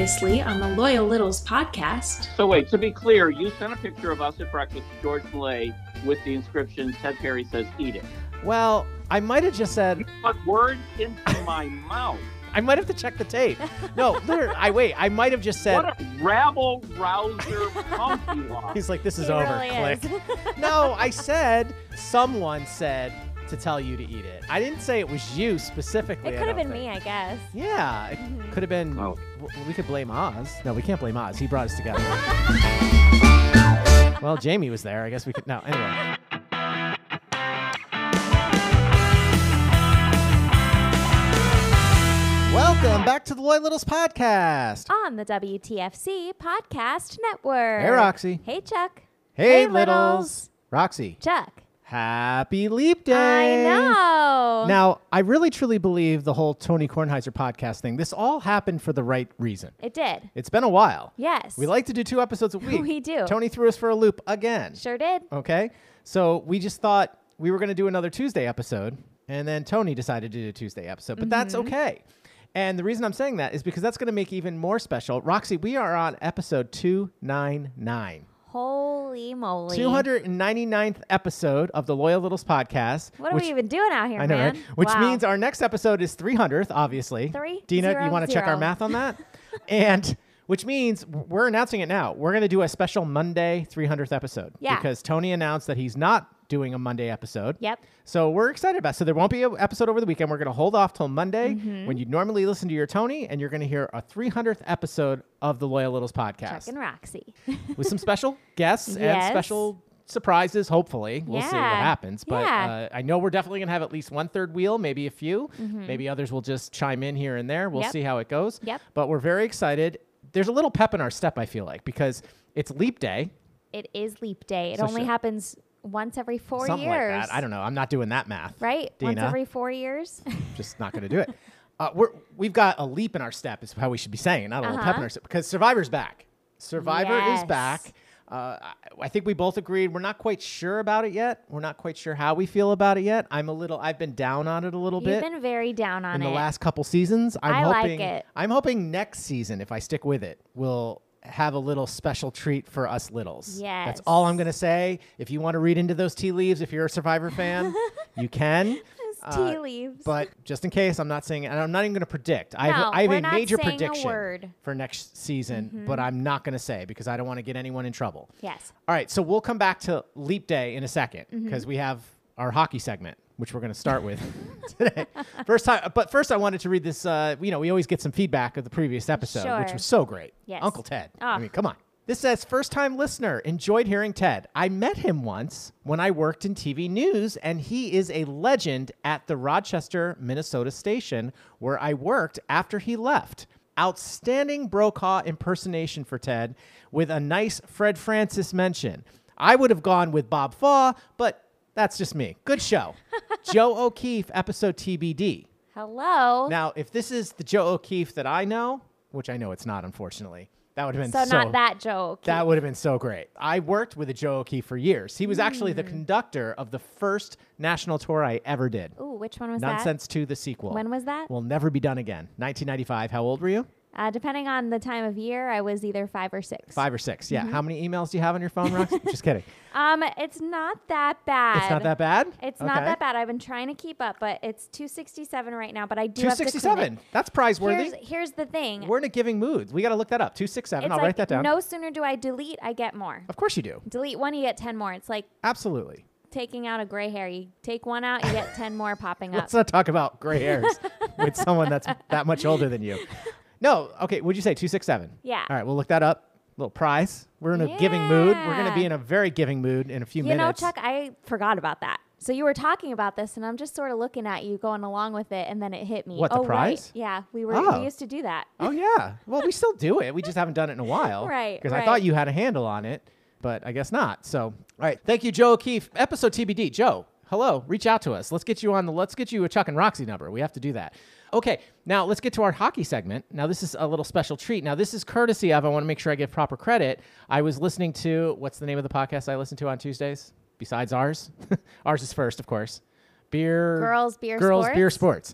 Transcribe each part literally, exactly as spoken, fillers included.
Previously on the Loyal Littles podcast. So wait, to be clear, you sent a picture of us at breakfast to George Millay with the inscription, Ted Perry says, eat it. Well, I might have just said... You put words into my mouth. I might have to check the tape. No, literally, I wait. I might have just said... What a rabble-rouser punk you are. He's like, this is He over. really Click. is. No, I said, someone said to tell you to eat it. I didn't say it was you specifically. It I could have don't been think. me, I guess. Yeah, it Mhm. could have been... Oh. w- We could blame Oz. No, we can't blame Oz. He brought us together. Well, Jamie was there. I guess we could... No, anyway. Welcome back to the Loyal Littles podcast. On the W T F C Podcast Network. Hey, Roxy. Hey, Chuck. Hey, Hey, Littles. Littles. Roxy, Chuck. happy Leap I Day. know. Now, I really truly believe the whole Tony Kornheiser podcast thing, this all happened for the right reason. It did. It's been a while. Yes. We like to do two episodes a week. We do. Tony threw us for a loop again. Sure did. Okay? So we just thought we were going to do another Tuesday episode, and then Tony decided to do a Tuesday episode, but that's Mm-hmm. okay. And the reason I'm saying that is because that's going to make it even more special. Roxy, we are on episode two ninety-nine. Holy moly. two hundred ninety-ninth episode of the Loyal Littles podcast. What are which, we even doing out here, I know, man? right? Which Wow. means our next episode is three hundredth, obviously. Three, Dina, zero, you want to check our zero. math on that? And which means we're announcing it now. We're going to do a special Monday three hundredth episode. Yeah. Because Tony announced that he's not doing a Monday episode. Yep. So we're excited about it. So there won't be an episode over the weekend. We're going to hold off till Monday Mm-hmm. when you normally listen to your Tony, and you're going to hear a three hundredth episode of the Loyal Littles Chuck podcast and Roxy. with some special guests and Yes. special surprises, hopefully. We'll see what Yeah. happens. But Yeah. uh, I know we're definitely going to have at least one third wheel, maybe a few. Maybe others will just chime in here and there. We'll Mm-hmm. Yep. see how it goes. Yep. But we're very excited. There's a little pep in our step, I feel like, because it's Leap Day. It is Leap Day. It So only should- happens once every four something years. like that. I don't know. I'm not doing that math. Right? Once Dina. every four years. Just not going to do it. Uh, we're, we've got a leap in our step is how we should be saying, not a little pep in Uh-huh. our step, because Survivor's back. Survivor is Yes. back. Uh, I, I think we both agreed. We're not quite sure about it yet. We're not quite sure how we feel about it yet. I'm a little. I've been down on it a little You've bit been very down on in it. the last couple seasons. I'm I like hoping, it. I'm hoping next season, if I stick with it, we'll have a little special treat for us littles. That's all I'm Yes. going to say. If you want to read into those tea leaves, if you're a Survivor fan, you can. Those tea Uh, leaves. But just in case, I'm not saying, and I'm not even going to predict. I have, No, I have we're a not major saying a prediction word. for next season, Mm-hmm. but I'm not going to say because I don't want to get anyone in trouble. Yes. All right, so we'll come back to Leap Day in a second Mm-hmm. because we have our hockey segment, which we're going to start with today. First time, but first I wanted to read this. Uh, you know, we always get some feedback of the previous episode, which Sure. was so great. Yes. Uncle Ted. I Ah. mean, come on. This says, first time listener, enjoyed hearing Ted. I met him once when I worked in T V news, and he is a legend at the Rochester, Minnesota station where I worked after he left. Outstanding Brokaw impersonation for Ted with a nice Fred Francis mention. I would have gone with Bob Faw, but that's just me. Good show. Joe O'Keefe, episode T B D. Hello. Now, if this is the Joe O'Keefe that I know, which I know it's not, unfortunately, that would have been so, so not that joke. that would have been so great. I worked with a Joe O'Keefe for years. He was actually Hmm. the conductor of the first national tour I ever did. Ooh, which one was Nonsense two, the sequel. that? When was that? Will never be done again. nineteen ninety-five. How old were you? Uh, depending on the time of year, I was either five or six. Five or six. Mm-hmm. Yeah. How many emails do you have on your phone, Rox? Just kidding. Um, it's not that bad. It's not that bad? It's not Okay. that bad. I've been trying to keep up, but it's two sixty-seven right now. But I do two have to sixty-seven. commit. That's prizeworthy. Here's, here's the thing. We're in a giving mood. We got to look that up. two sixty-seven. It's I'll like write that down. no sooner do I delete, I get more. Of course you do. Delete one, you get ten more. It's like Absolutely. taking out a gray hair. You take one out, you get ten more popping up. Let's not talk about gray hairs with someone that's that much older than you. No, okay. Would you say two six seven? Yeah. All right, we'll look that up. Little prize. We're in a giving mood. We're going to be Yeah. in a very giving mood in a few You minutes. know, Chuck, I forgot about that. So you were talking about this, and I'm just sort of looking at you, going along with it, and then it hit me. What, the oh, prize? Right. Yeah, we were. Oh. We used to do that. Oh yeah. Well, we still do it. We just haven't done it in a while. Right, Because I right. thought you had a handle on it, but I guess not. So, all right. Thank you, Joe O'Keefe. Episode T B D. Joe, hello. Reach out to us. Let's get you on the. Let's get you a Chuck and Roxy number. We have to do that. Okay, now let's get to our hockey segment. Now, this is a little special treat. Now, this is courtesy of, I want to make sure I give proper credit. I was listening to, what's the name of the podcast I listen to on Tuesdays? Besides ours? Ours is first, of course. Beer. Girls, Beer, Girls, Sports? Beer, Sports.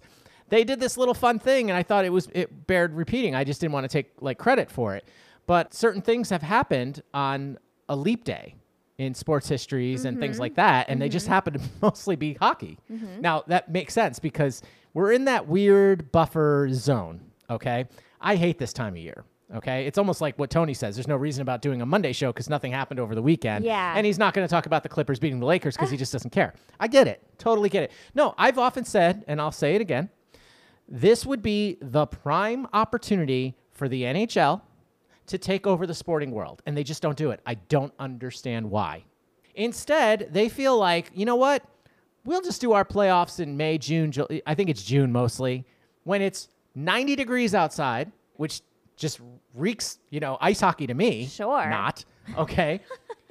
they did this little fun thing, and I thought it was it bared repeating. I just didn't want to take like credit for it. But certain things have happened on a leap day in sports histories and things like that, and they just happen to mostly be hockey. Now, that makes sense because we're in that weird buffer zone, okay? I hate this time of year, okay? It's almost like what Tony says. There's no reason about doing a Monday show because nothing happened over the weekend. Yeah. And he's not going to talk about the Clippers beating the Lakers because he just doesn't care. I get it. Totally get it. No, I've often said, and I'll say it again, this would be the prime opportunity for the N H L to take over the sporting world, and they just don't do it. I don't understand why. Instead, they feel like, you know what? We'll just do our playoffs in May, June, July. I think it's June mostly, when it's ninety degrees outside, which just reeks, you know, ice hockey to me. Sure. Not, okay?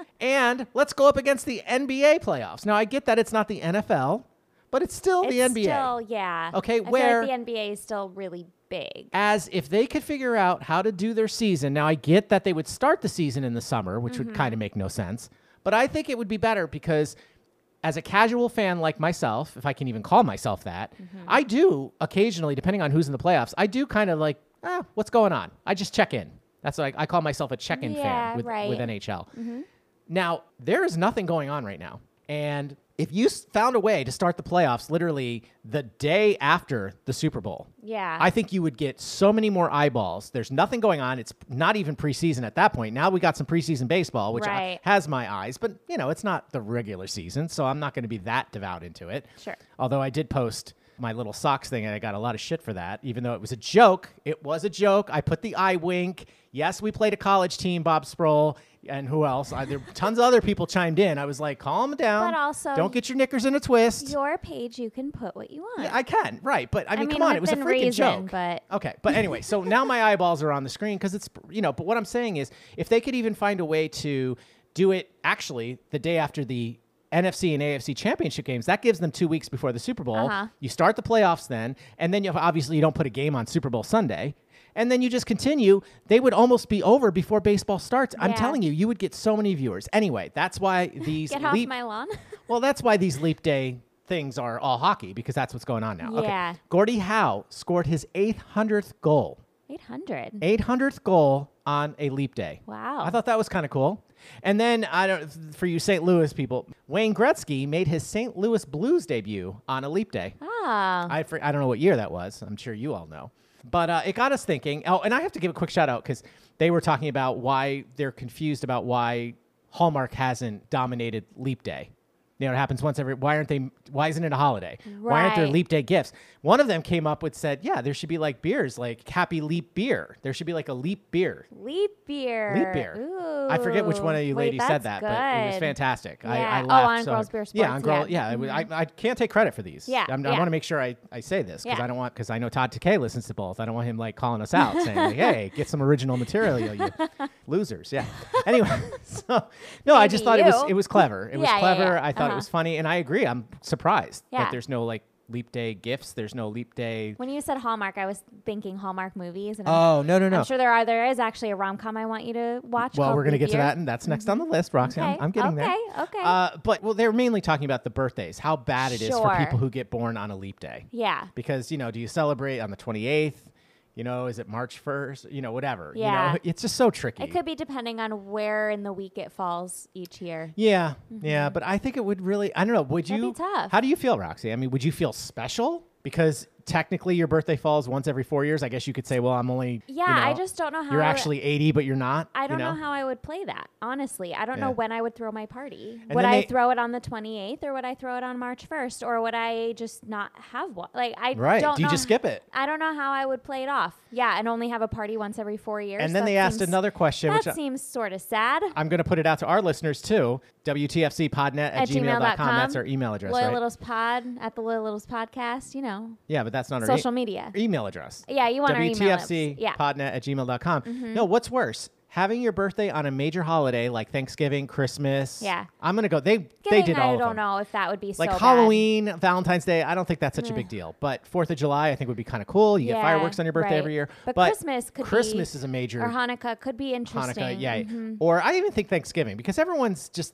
And let's go up against the N B A playoffs. Now, I get that it's not the N F L, but it's still It's the N B A. still, yeah. Okay, I feel where- like the N B A is still really big. As if they could figure out how to do their season. Now, I get that they would start the season in the summer, which Mm-hmm. would kind of make no sense. But I think it would be better because as a casual fan like myself, if I can even call myself that, Mm-hmm. I do occasionally, depending on who's in the playoffs, I do kind of like, ah, what's going on? I just check in. That's like, I call myself a check-in Yeah, fan with, right. with N H L. Now, there is nothing going on right now. And if you s- found a way to start the playoffs literally the day after the Super Bowl, Yeah. I think you would get so many more eyeballs. There's nothing going on. It's not even preseason at that point. Now we got some preseason baseball, which I- Right. has my eyes, but you know, it's not the regular season, so I'm not going to be that devout into it. Sure. Although I did post my little socks thing, and I got a lot of shit for that, even though it was a joke. It was a joke. I put the eye wink. Yes, we played a college team, Bob Sproul, and who else? I, there tons of other people chimed in. I was like, calm down. But also- don't get your knickers in a twist. Your page, you can put what you want. Yeah, I can, right. But I mean, mean, come on, it was a within freaking reason, joke. but- Okay, but anyway, so now my eyeballs are on the screen because it's, you know, but what I'm saying is if they could even find a way to do it actually the day after the N F C and A F C championship games, that gives them two weeks before the Super Bowl. Uh-huh. You start the playoffs then, and then you obviously you don't put a game on Super Bowl Sunday. And then you just continue. They would almost be over before baseball starts. I'm Yeah. telling you, you would get so many viewers. Anyway, that's why these Get off leap my lawn. well, that's why these leap day things are all hockey because that's what's going on now. Yeah. Okay. Gordie Howe scored his eight hundredth goal. eight hundred. eight hundredth goal on a leap day. Wow. I thought that was kind of cool. And then I don't for you Saint Louis people, Wayne Gretzky made his Saint Louis Blues debut on a leap day. Ah. I fr- I don't know what year that was. I'm sure you all know. But uh, it got us thinking. Oh, and I have to give a quick shout out because they were talking about why they're confused about why Hallmark hasn't dominated Leap Day. You know, it happens once every. Why aren't they? Why isn't it a holiday? Why aren't there Right. Leap Day gifts? One of them came up with said, yeah, there should be like beers, like Happy Leap Beer. There should be like a Leap Beer. Leap beer. Leap beer. Ooh. I forget which one of you Wait, ladies said that's that, but it was good. fantastic. I, Yeah. I Oh, laughed on so Girls hard. Beer Yeah, Sports, on Girl. yeah. Yeah, it was- I, I can't take credit for these. Yeah, I'm, I yeah. want to make sure I, I say this because Yeah. I don't want because I know Todd Takei listens to both. I don't want him like calling us out saying, like, "Hey, get some original material, you losers." Yeah. Anyway, so no, I just Maybe thought it was you. it was clever. It was Yeah, yeah, clever. yeah. I thought it Uh-huh. was funny, and I agree. I'm surprised Yeah. that there's no like Leap Day gifts. There's no Leap Day. When you said Hallmark, I was thinking Hallmark movies. And I'm, Oh no no no. I'm sure there are. There is actually a rom com I want you to watch. Well, called we're going to Leap get to Year. that, and that's next on the list, Roxy. I'm, Okay, I'm getting there. okay, okay. Uh, but, well, they're mainly talking about the birthdays, how bad it is for Sure. people who get born on a leap day. Yeah. Because, you know, do you celebrate on the twenty-eighth? You know, is it March first? You know, whatever. You Yeah. know, it's just so tricky. It could be depending on where in the week it falls each year. Yeah, yeah, but I think it would really, I don't know, would That'd you? be tough. How do you feel, Roxy? I mean, would you feel special? Because technically your birthday falls once every four years. I guess you could say, well, I'm only, Yeah, you know, I just don't know how you're I would- actually eighty, but you're not. I you don't know? know how I would play that, honestly. I don't Yeah. know when I would throw my party. And would then I they- throw it on the twenty-eighth or would I throw it on March first or would I just not have one? Like, I Right. don't Do you know. just skip it? I don't know how I would play it off. Yeah, and only have a party once every four years. And then That they asked seems- another question, That which I- seems sort of sad. I'm going to put it out to our listeners too. W T F C podnet at, At gmail dot com. gmail dot com. That's our email address, Loyal right? Littles Pod at the Loyal Littles Podcast, you know, Yeah, but that's not our social e- media. email address. Yeah, you want our email. W T F C Yeah. Mm-hmm. podnet at gmail dot com. No, what's worse? Having your birthday on a major holiday like Thanksgiving, Christmas. Yeah. I'm going to go. They they Getting- did all I of don't them. know if that would be Like so bad. Halloween, Valentine's Day, I don't think that's such a big deal. But fourth of July, I think would be kind of cool. You get Yeah, fireworks on your birthday right. every year. But Christmas could be- Christmas is a major Or Hanukkah could be interesting. Hanukkah, yeah. Mhm. Or I even think Thanksgiving because everyone's just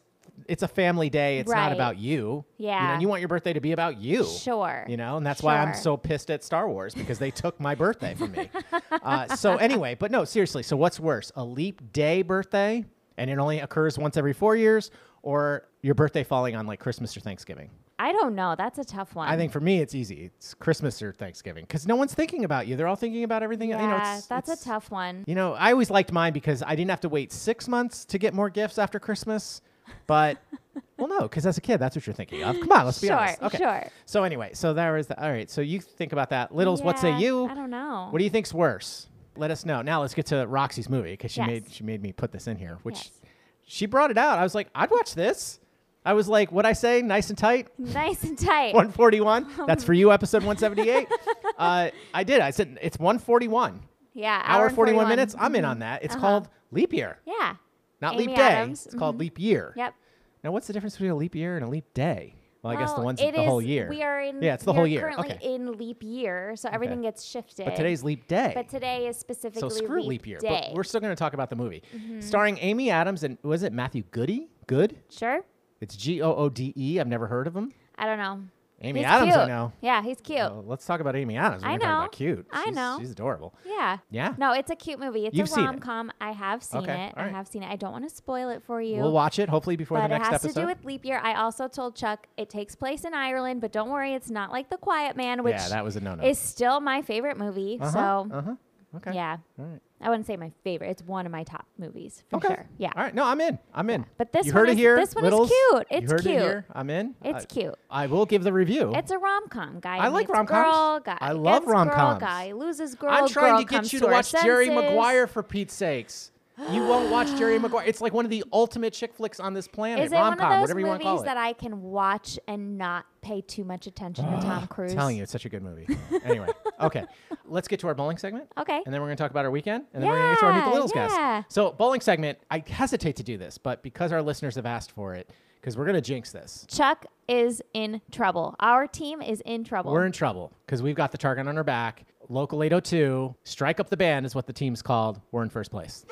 it's a family day. It's not Right. about you. You know, Yeah. and you want your birthday to be about you. Sure. You know, and that's why I'm Sure. so pissed at Star Wars because they took my birthday from me. Uh, so anyway, but no, seriously. So what's worse, a leap day birthday, and it only occurs once every four years, or your birthday falling on like Christmas or Thanksgiving? I don't know. That's a tough one. I think for me, it's easy. It's Christmas or Thanksgiving because no one's thinking about you. They're all thinking about everything. Yeah, you know, it's, that's it's- a tough one. You know, I always liked mine because I didn't have to wait six months to get more gifts after Christmas. But, well, no, because as a kid, that's what you're thinking of. Come on, let's be Sure, honest. Okay. sure. So anyway, so there is the, all right. So you think about that. Littles, what say Yeah, you? I don't know. What do you think's worse? Let us know. Now let's get to Roxy's movie because she Yes. made she made me put this in here, which Yes. she brought it out. I was like, I'd watch this. I was like, what'd I say? Nice and tight? Nice and tight. one forty-one. That's for you, episode one seventy-eight. uh, I did. I said it's one forty-one. Yeah. Hour, and forty-one minutes. I'm in on that. It's Uh-huh. called leap year, Yeah. not Amy leap day. Adams. It's called Mhm. leap year. Yep. Now, what's the difference between a leap year and a leap day? Well, I guess the Well, one's it the whole is- year. We are in. Yeah, it's the we whole are year. Currently Okay. in leap year, so everything gets shifted. But today's leap day. But today is specifically so screw leap, leap year. day. But we're still going to talk about the movie, Mm-hmm. starring Amy Adams and was it Matthew Goody? Good. Sure. It's G O O D E. I've never heard of him. I don't know. Amy He's Adams, cute. I know. Yeah, he's cute. Well, let's talk about Amy Adams. We're I gonna talk know. about cute. I She's- know. She's adorable. Yeah. Yeah. No, it's a cute movie. It's You've a seen it. rom com. I have seen Okay, it. all I right. have seen it. I don't want to spoil it for you. We'll watch it hopefully before but the next it has episode. to do with leap year. I also told Chuck it takes place in Ireland, but don't worry, it's not like The Quiet Man, which yeah, that was a no-no. is still my favorite movie. uh-huh, So uh-huh. Okay. yeah, All right. I wouldn't say my favorite. It's one of my top movies for Okay. sure. Yeah. All right. No, I'm in. I'm in. But this you one heard is- it here. this one is Littles. cute. You It's heard it cute. here. I'm in. It's I, cute. I will give the review. It's a rom com. Guy I like meets rom-coms. girl, guy I love gets girl, rom-coms. Guy loses girl. I'm trying girl to get comes you to her watch Jerry senses. Maguire for Pete's sakes. You won't watch Jerry Maguire. It's like one of the ultimate chick flicks on this planet. Is it one Rom-com, of those whatever you want to call movies it. that I can watch and not pay too much attention to Tom Cruise? I'm telling you, it's such a good movie. Anyway, okay. Let's get to our bowling segment. Okay. And then we're going to talk about our weekend. And then we're going to get to our Meet the Littles yeah. guest. So, bowling segment, I hesitate to do this, but because our listeners have asked for it, because we're going to jinx this. Chuck is in trouble. Our team is in trouble. We're in trouble because we've got the target on our back. Local eight oh two, Strike Up the Band is what the team's called. We're in first place.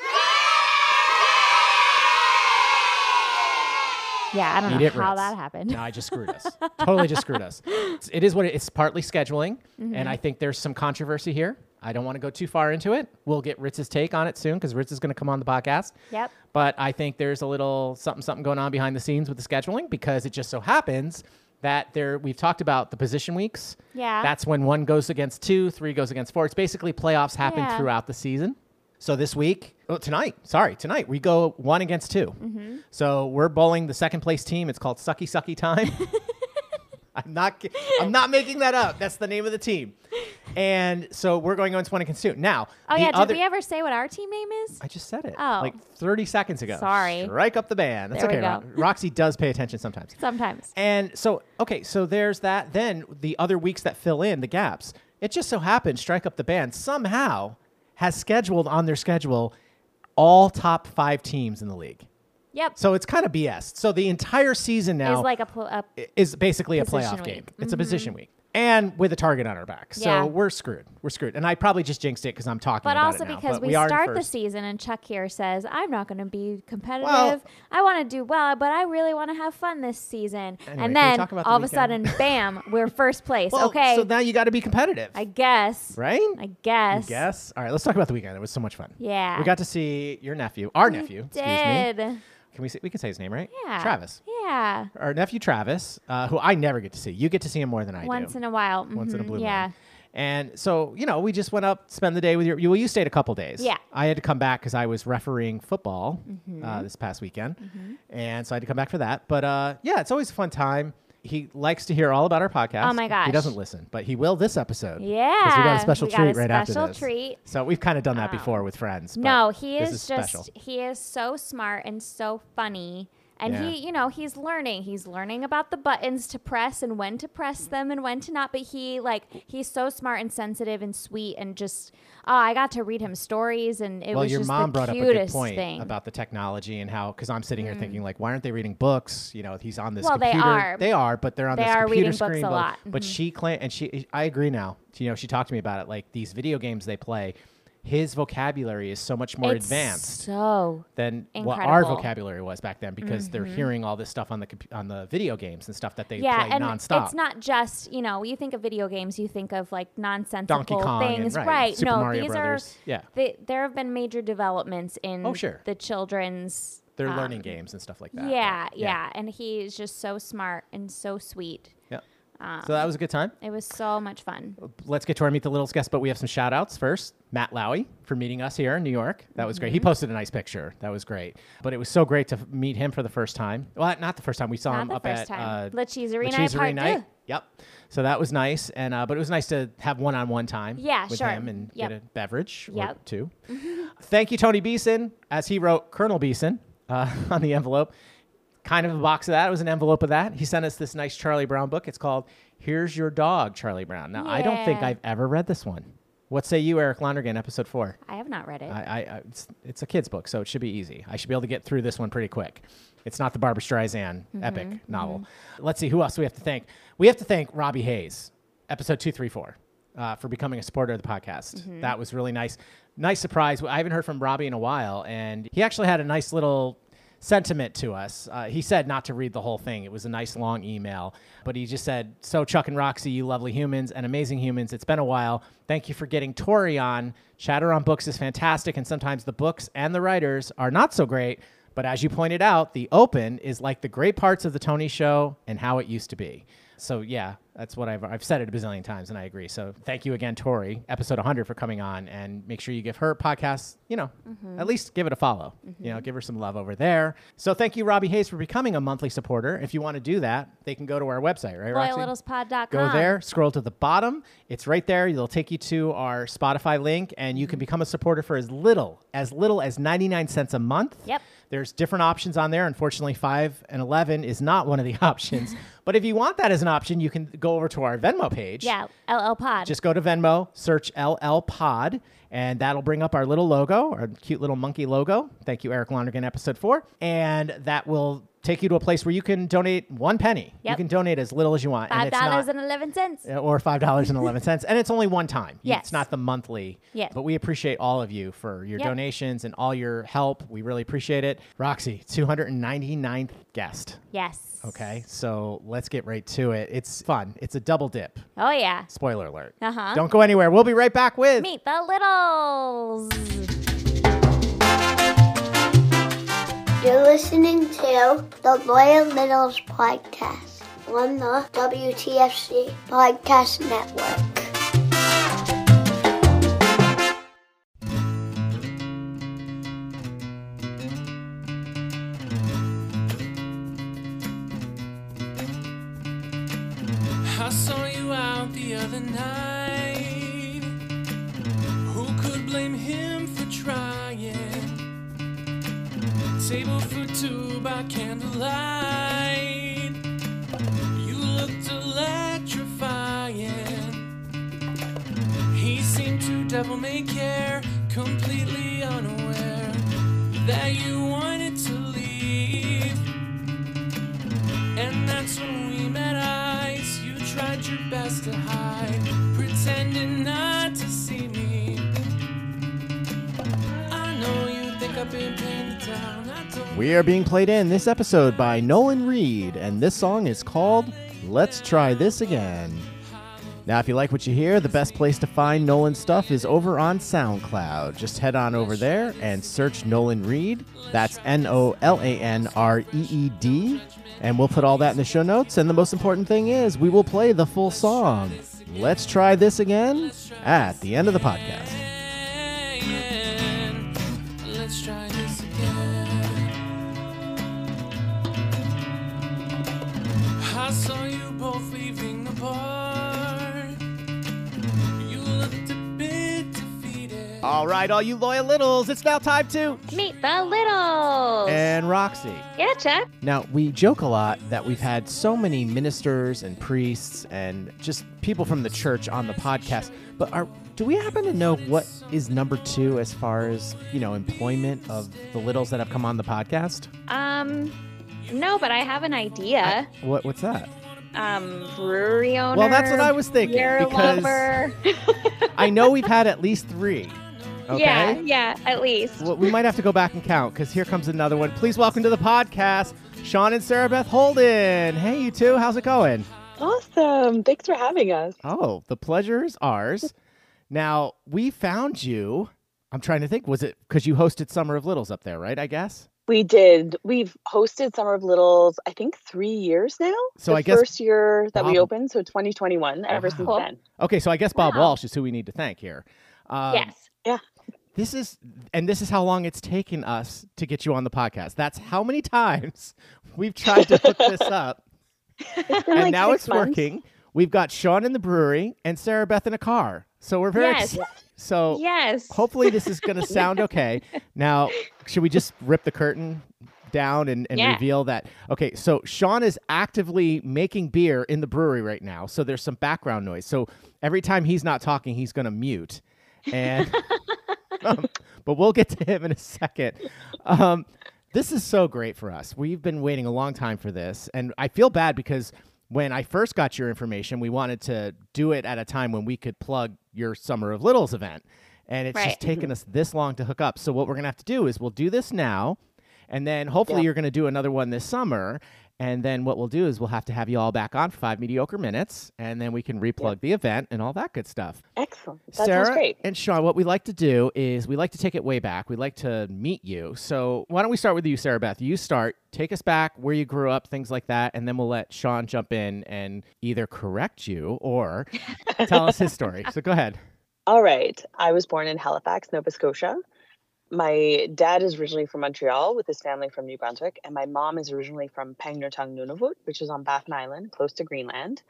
yeah, I don't Eat know it, how Ritz. that happened. No, I just screwed us. Totally just screwed us. It's, it is what it, it's partly scheduling, Mm-hmm. and I think there's some controversy here. I don't want to go too far into it. We'll get Ritz's take on it soon because Ritz is going to come on the podcast. Yep. But I think there's a little something something going on behind the scenes with the scheduling because it just so happens that there we've talked about the position weeks. Yeah. That's when one goes against two, three goes against four. It's basically playoffs happen Yeah. throughout the season. So this week, oh, tonight, sorry, tonight we go one against two. Mm-hmm. So we're bowling the second place team. It's called Sucky Sucky Time. I'm not. ki- I'm not making that up. That's the name of the team. And so we're going on one against two. Now, Oh, the yeah. other, Did we ever say what our team name is? I just said it. Oh. Like thirty seconds ago. Sorry. Strike up the band. That's There we okay. Ro- go. Roxy does pay attention sometimes. Sometimes. And so, okay, so there's that. Then the other weeks that fill in the gaps. It just so happens Strike Up the Band somehow has scheduled on their schedule all top five teams in the league. Yep. So it's kind of B S. So the entire season now Is like a, pl- a i- is basically a Position playoff week. game. It's a position week. And with a target on our back. So Yeah. we're screwed. We're screwed. And I probably just jinxed it because I'm talking But about also it now. because but we, are in start the first. season and Chuck here says, I'm not going to be competitive. Well- I want to do well, but I really want to have fun this season. Anyway, and can we then talk about the all of a weekend? sudden, bam, we're first place. Well, okay. So now you got to be competitive. I guess. right? I guess. You guess. All right, let's talk about the weekend. It was so much fun. Yeah. We got to see your nephew, our We nephew. Excuse did. me. Can we say, we can say his name, right? Yeah. Travis. Yeah. Our nephew Travis, uh, who I never get to see. You get to see him more than I Once do. in a while. Once in a Mhm, blue Yeah. moon. And so, you know, we just went up, spend the day with your. You, well, you stayed a couple days. Yeah. I had to come back because I was refereeing football Mm-hmm. uh, this past weekend, and so I had to come back for that. But uh, yeah, it's always a fun time. He likes to hear all about our podcast. Oh my gosh. He doesn't listen, but he will this episode. Yeah. Because we got a special We got treat a right after special this. treat. So we've kind of done that Oh. before with friends. but No, he this is, is just special. he is so smart and so funny. And Yeah. he, you know, he's learning. He's learning about the buttons to press and when to press them and when to not. But he, like, he's so smart and sensitive and sweet and just, oh, I got to read him stories and it well, was your just mom the brought up a cutest good point thing. about the technology and how, because I'm sitting here thinking, like, why aren't they reading books? You know, he's on this Well, they computer. are. They are, but they're on They this are computer reading books screen. a but, lot. But Mhm. she claimed, and she, I agree now. You know, she talked to me about it. Like these video games they play, his vocabulary is so much more It's advanced so than what our incredible. vocabulary was back then, because they're hearing all this stuff on the compu- on the video games and stuff that they yeah, play and nonstop. it's not just, you know, you think of video games, you think of like nonsensical Donkey Kong and- things, right, Super no, Mario these Brothers. are Yeah. they, there have been major developments in Oh, sure. the children's. They're um, learning games and stuff like that. Yeah, but yeah, and he's just so smart and so sweet. yeah. Um, So that was a good time. It was so much fun. Let's get to our Meet the Littles guest, but we have some shout outs first. Matt Lowy for meeting us here in New York. That was Mm-hmm. great. He posted a nice picture. That was great. But it was so great to f- meet him for the first time. Well, not the first time. We saw Not him the up first at time. uh, La Cheeserie Night Cheeserie Part Night. Deux. Yep. So that was nice. And uh, but it was nice to have one on one time Yeah, with sure. him and Yep. get a beverage or Yep. two. Thank you, Tony Beeson, as he wrote Colonel Beeson uh, on the envelope. Kind of a box of that. It was an envelope of that. He sent us this nice Charlie Brown book. It's called Here's Your Dog, Charlie Brown. Now, I don't think Yeah. I've ever read this one. What say you, Eric Lonergan, episode four? I have not read it. I, I, I it's, it's a kid's book, so it should be easy. I should be able to get through this one pretty quick. It's not the Barbara Streisand epic novel. Let's see, who else do we have to thank? We have to thank Robbie Hayes, episode two thirty-four, uh, for becoming a supporter of the podcast. That was really nice. Nice surprise. I haven't heard from Robbie in a while, and he actually had a nice little sentiment to us. Uh, he said not to read the whole thing. It was a nice long email, but he just said, so Chuck and Roxy, you lovely humans and amazing humans, it's been a while. Thank you for getting Tori on. Chatter on Books is fantastic, and sometimes the books and the writers are not so great, but as you pointed out, the open is like the great parts of the Tony Show and how it used to be. So yeah, that's what I've, I've said it a bazillion times, and I agree. So thank you again, Tori, episode one hundred, for coming on, and make sure you give her podcast, you know, at least give it a follow. You know, give her some love over there. So thank you, Robbie Hayes, for becoming a monthly supporter. If you want to do that, they can go to our website, right, Roxy? loyal littles pod dot com. Go there, scroll to the bottom. It's right there. It'll take you to our Spotify link, and you can become a supporter for as little, as little as ninety-nine cents a month. Yep. There's different options on there. Unfortunately, five and eleven is not one of the options. But if you want that as an option, you can go over to our Venmo page. Yeah, L L Pod. Just go to Venmo, search L L Pod, and that'll bring up our little logo, our cute little monkey logo. Thank you, Eric Lonergan, episode four. And that will take you to a place where you can donate one penny. You Yep. can donate as little as you want. Five and it's dollars not- and eleven cents. or five dollars and eleven cents, and it's only one time. Yes. It's not the monthly. Yes. But we appreciate all of you for your Yep. donations and all your help. We really appreciate it. Roxy, two hundred ninety-ninth guest. Yes. Okay, so let's get right to it. It's fun. It's a double dip. Oh yeah. Spoiler alert. Uh-huh. Don't go anywhere. We'll be right back with Meet the Littles. You're listening to the Loyal Littles podcast on the W T F C Podcast Network. I saw you out the other night. Who could blame him for trying? Table for two by candlelight. You looked electrifying. He seemed to devil may care, completely unaware that you wanted to leave. And that's when we met eyes. You tried your best to hide, pretending not to see me. I know you think I've been pinned down. I don't. We are being played in this episode by Nolan Reed, and this song is called Let's Try This Again. Now, if you like what you hear, the best place to find Nolan stuff is over on SoundCloud. Just head on over there and search Nolan Reed. That's N O L A N R E E D. And we'll put all that in the show notes. And the most important thing is we will play the full song. Let's Try This Again at the end of the podcast. Let's try this again. I saw you both leaving the bar. You looked a bit defeated. All right, all you loyal littles, it's now time to. Meet the Littles. And Roxy. Yeah, Chuck. Now, we joke a lot that we've had so many ministers and priests and just people from the church on the podcast, but are do we happen to know what is number two as far as, you know, employment of the littles that have come on the podcast? Um, no, but I have an idea. What What's that? Um, brewery owner. Well, that's what I was thinking, beer because lover. I know we've had at least three. Okay. Yeah, yeah, at least. Well, we might have to go back and count because here comes another one. Please welcome to the podcast, Sean and Sarah Beth Holden. Hey, you two. How's it going? Awesome. Thanks for having us. Oh, the pleasure is ours. Now, we found you. I'm trying to think. Was it because you hosted Summer of Littles up there, right? I guess. We did. We've hosted Summer of Littles, I think, three years now. So the I guess first year that Bob- we opened, so twenty twenty-one, ever Wow. since Cool. then. Okay, so I guess Bob Wow. Walsh is who we need to thank here. Um, Yes. Yeah. This is, and this is how long it's taken us to get you on the podcast. That's how many times we've tried to hook this up, It's been and like now six it's months. working. We've got Sean in the brewery and Sarah Beth in a car, so we're very Yes. excited. So Yes. hopefully this is going to sound okay. Now, should we just rip the curtain down and, and Yeah. reveal that? Okay, so Sean is actively making beer in the brewery right now, so there's some background noise. So every time he's not talking, he's going to mute. And um, but we'll get to him in a second. Um, this is so great for us. We've been waiting a long time for this, and I feel bad because when I first got your information, we wanted to do it at a time when we could plug your Summer of Littles event, and it's Right. just taken us this long to hook up. So what we're going to have to do is we'll do this now, and then hopefully Yeah. you're going to do another one this summer, and then what we'll do is we'll have to have you all back on for five mediocre minutes, and then we can replug the event and all that good stuff. Excellent. That Sarah sounds great. and Sean, what we like to do is we like to take it way back. We like to meet you. So why don't we start with you, Sarah Beth? You start. Take us back where you grew up, things like that, and then we'll let Sean jump in and either correct you or tell us his story. So go ahead. All right. I was born in Halifax, Nova Scotia. My dad is originally from Montreal with his family from New Brunswick, and my mom is originally from Pangnirtung, Nunavut, which is on Baffin Island, close to Greenland.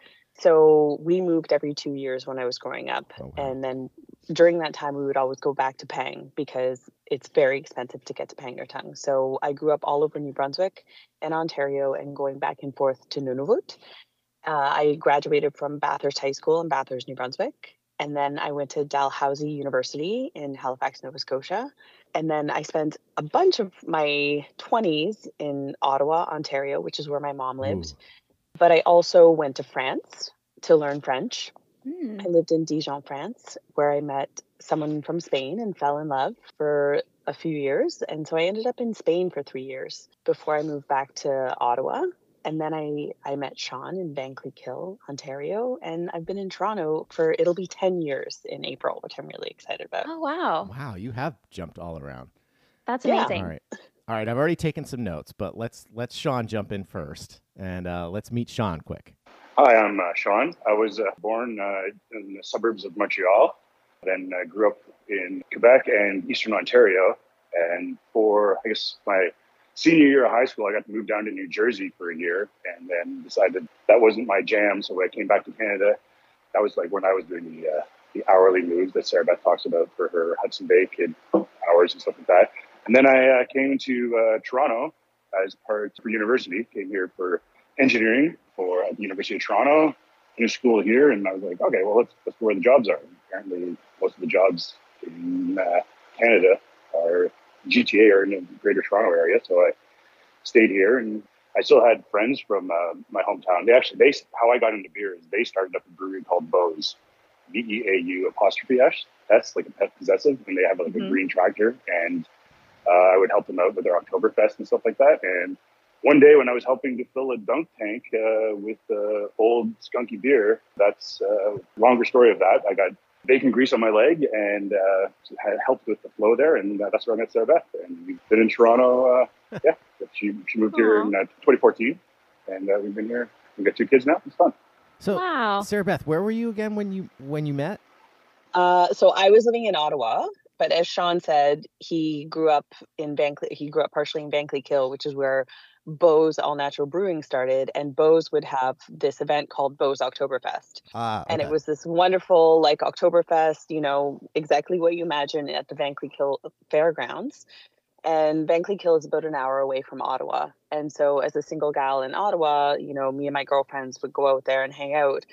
So we moved every two years when I was growing up. Oh, wow. And then during that time, we would always go back to Pang because it's very expensive to get to Pangnirtung. So I grew up all over New Brunswick and Ontario and going back and forth to Nunavut. Uh, I graduated from Bathurst High School in Bathurst, New Brunswick. And then I went to Dalhousie University in Halifax, Nova Scotia. And then I spent a bunch of my twenties in Ottawa, Ontario, which is where my mom lived. Ooh. But I also went to France to learn French. Hmm. I lived in Dijon, France, where I met someone from Spain and fell in love for a few years. And so I ended up in Spain for three years before I moved back to Ottawa. And then I, I met Sean in Vankleek-Hill, Ontario. And I've been in Toronto for, it'll be ten years in April, which I'm really excited about. Oh, wow. Wow, you have jumped all around. That's Yeah. amazing. All right. All right, I've already taken some notes, but let's let's Sean jump in first, and uh, let's meet Sean quick. Hi, I'm uh, Sean. I was uh, born uh, in the suburbs of Montreal, then uh, grew up in Quebec and Eastern Ontario. And for, I guess, my senior year of high school, I got to move down to New Jersey for a year and then decided that wasn't my jam. So I came back to Canada. That was like when I was doing the, uh, the hourly moves that Sarah Beth talks about for her Hudson Bay kid hours and stuff like that. And then I uh, came to uh, Toronto as part for university, came here for engineering for at the University of Toronto, finished school here, and I was like, okay, well, let's, let's go where the jobs are. Apparently, most of the jobs in uh, Canada are G T A or in the Greater Toronto area, so I stayed here, and I still had friends from uh, my hometown. They actually, they how I got into beer is they started up a brewery called Bose, B E A U apostrophe S. That's like a pet possessive, and they have like Mhm. a green tractor, and uh, I would help them out with their Oktoberfest and stuff like that. And one day when I was helping to fill a dunk tank uh, with uh, old skunky beer, that's a uh, longer story of that. I got bacon grease on my leg and uh, had helped with the flow there, and uh, that's where I met Sarah Beth. And we've been in Toronto. Uh, yeah, she she moved here in uh, twenty fourteen, and uh, we've been here. We've got two kids now. It's fun. So, Wow. Sarah Beth, where were you again when you when you met? Uh, so I was living in Ottawa, but as Sean said, he grew up in Vankleek. He grew up partially in Vankleek-Hill, which is where Bose All Natural Brewing started. And Bose would have this event called Bose Oktoberfest. Ah, And okay. it was this wonderful, like, Oktoberfest, you know, exactly what you imagine at the Vankleek-Hill Fairgrounds. And Vankleek-Hill is about an hour away from Ottawa. And so as a single gal in Ottawa, you know, me and my girlfriends would go out there and hang out.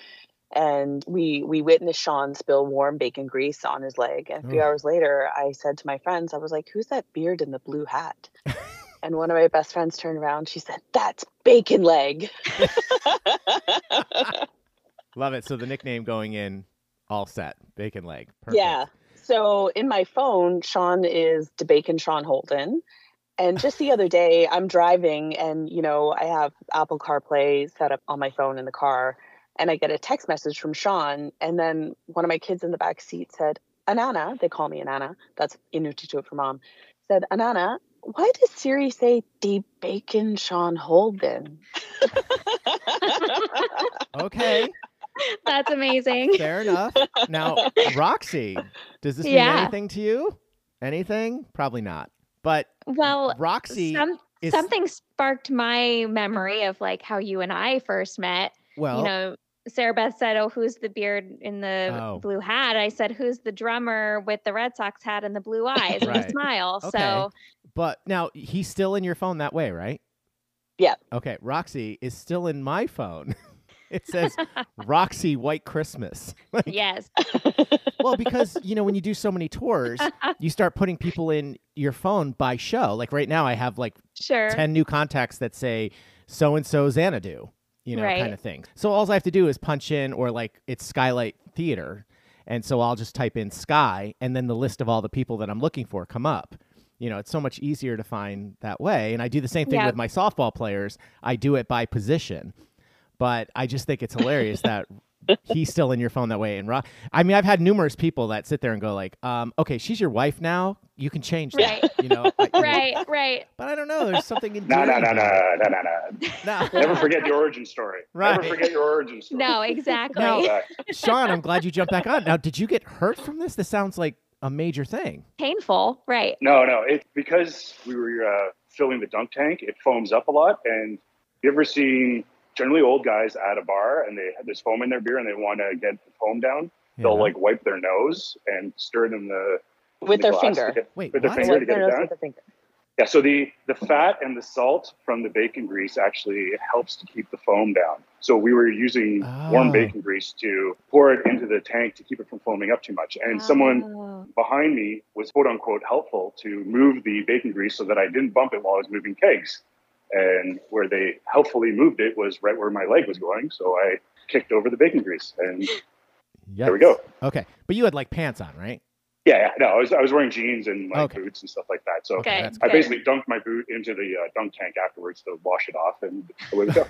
And we we witnessed Sean spill warm bacon grease on his leg. And a few Ugh. hours later, I said to my friends, I was like, who's that beard in the blue hat? And one of my best friends turned around. She said, that's Bacon Leg. Love it. So the nickname going in, all set. Bacon leg. Perfect. Yeah. So in my phone, Sean is DeBacon Sean Holden. And just the other day, I'm driving and, you know, I have Apple CarPlay set up on my phone in the car. And I get a text message from Sean. And then one of my kids in the back seat said, Anana, they call me Anana. That's Inuktitut for mom. Said, Anana, why does Siri say DeBacon Sean Holden? Okay. That's amazing. Fair enough. Now, Roxy, does this mean Yeah. anything to you? Anything? Probably not. But Well, Roxy some, is something sparked my memory of like how you and I first met. well. You know, Sarah Beth said, "Oh, who's the beard in the Oh. blue hat?" I said, "Who's the drummer with the Red Sox hat and the blue eyes and Right. the smile?" Okay. So But now he's still in your phone that way, right? Yeah. Okay. Roxy is still in my phone. It says Roxy White Christmas. Like, yes, well, because, you know, when you do so many tours, you start putting people in your phone by show. Like right now I have like sure. ten new contacts that say so-and-so Xanadu, you know, Right. kind of thing. So all I have to do is punch in, or like it's Skylight Theater. And so I'll just type in Sky, and then the list of all the people that I'm looking for come up. You know, it's so much easier to find that way. And I do the same thing Yep. with my softball players. I do it by position. But I just think it's hilarious that he's still in your phone that way. And Ro- I mean, I've had numerous people that sit there and go like, um, okay, she's your wife now. You can change that. Right. You know, I- you know, Right, right. But I don't know. There's something in No, no, no, no, no, no, no. no. Never forget the origin story. Right. Never forget your origin story. No, exactly. Now- Exactly. Sean, I'm glad you jumped back on. Now, did you get hurt from this? This sounds like a major thing. Painful, right? No, no. It's because we were uh, filling the dunk tank. It foams up a lot. And you ever seen generally old guys at a bar and they have this foam in their beer and they want to get the foam down? They'll Yeah. like wipe their nose and stir it in the With the their glass finger. to get- Wait, with their what? finger to With get their it nose down. with their finger. Yeah, so the, the fat and the salt from the bacon grease actually helps to keep the foam down. So we were using Oh. warm bacon grease to pour it into the tank to keep it from foaming up too much. And someone Oh. behind me was quote unquote helpful to move the bacon grease so that I didn't bump it while I was moving kegs. And where they helpfully moved it was right where my leg was going. So I kicked over the bacon grease and there we Yikes. go. Okay. But you had like pants on, right? Yeah, yeah, no, I was I was wearing jeans and like Okay. boots and stuff like that. So Okay, that's I good. basically dunked my boot into the uh, dunk tank afterwards to wash it off, and away we go.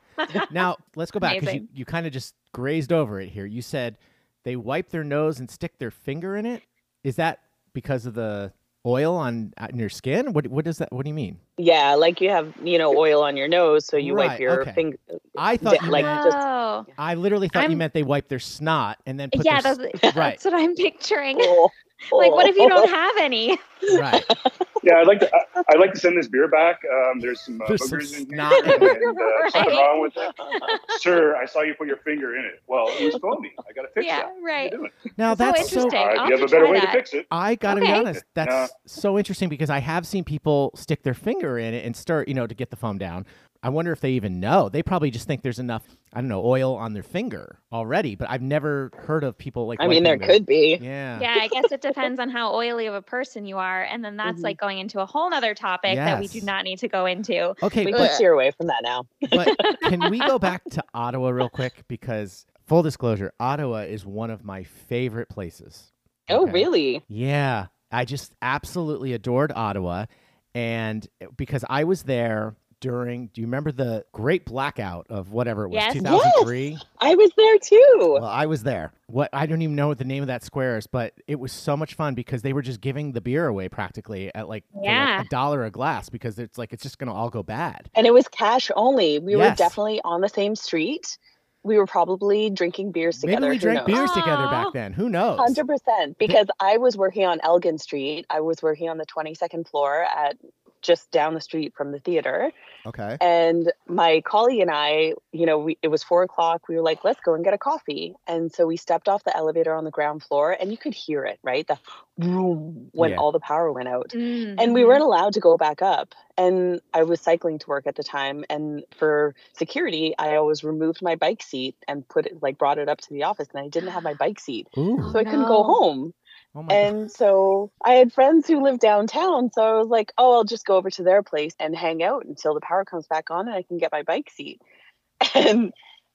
Now, let's go back because you, Amazing. you kind of just grazed over it here. You said they wipe their nose and stick their finger in it. Is that because of the oil on, on your skin? What what does that? What do you mean? Yeah, like you have, you know, oil on your nose, so you Right, wipe your okay. finger. I thought Di- you like meant, just- Oh, I literally thought you I'm- meant they wipe their snot and then put yeah, their that's, s- right, that's what I'm picturing. Oh, Like, what if you don't oh. have any? right. Yeah, I'd like to I, I'd like to send this beer back. Um, there's some uh, There's some boogers in here, snot in and, it. and, uh, something Right. wrong with it. Sir, I saw you put your finger in it. Well, it was foamy. I got to fix Yeah, that. What are right. you doing? Now So that's so. interesting. Uh, I'll you have have a to better try way that. to fix it. I gotta be Okay. honest. That's Yeah. so interesting because I have seen people stick their finger in it and stir, you know, to get the foam down. I wonder if they even know. They probably just think there's enough, I don't know, oil on their finger already. But I've never heard of people like. I mean, there wiping their- could be. Yeah. Yeah, I guess it depends on how oily of a person you are. And then that's Mhm. like going into a whole nother topic that we do Yes. not need to go into. Okay, We but, can steer away from that now. but can we go back to Ottawa real quick? Because full disclosure, Ottawa is one of my favorite places. Oh, Okay. really? Yeah, I just absolutely adored Ottawa. And because I was there during, do you remember the great blackout of whatever it was, Yes. two thousand three? I was there too. Well, I was there. What I don't even know what the name of that square is, but it was so much fun because they were just giving the beer away practically at like, for like Yeah. a dollar a glass because it's like it's just going to all go bad. And it was cash only. We Yes. were definitely on the same street. We were probably drinking beers together. Maybe we Who drank knows? beers together Aw. back then. Who knows? one hundred percent. Because I was working on Elgin Street. I was working on the twenty-second floor at just down the street from the theater. Okay. And my colleague and I, you know, we, it was four o'clock. We were like, let's go and get a coffee. And so we stepped off the elevator on the ground floor and you could hear it, right? The vroom when Yeah. all the power went out. Mm, And we mhm. weren't allowed to go back up. And I was cycling to work at the time. And for security, I always removed my bike seat and put it, like, brought it up to the office. And I didn't have my bike seat. Ooh. So I couldn't go no. home. Oh my And so I had friends who lived downtown. So I was like, oh, I'll just go over to their place and hang out until the power comes back on and I can get my bike seat. And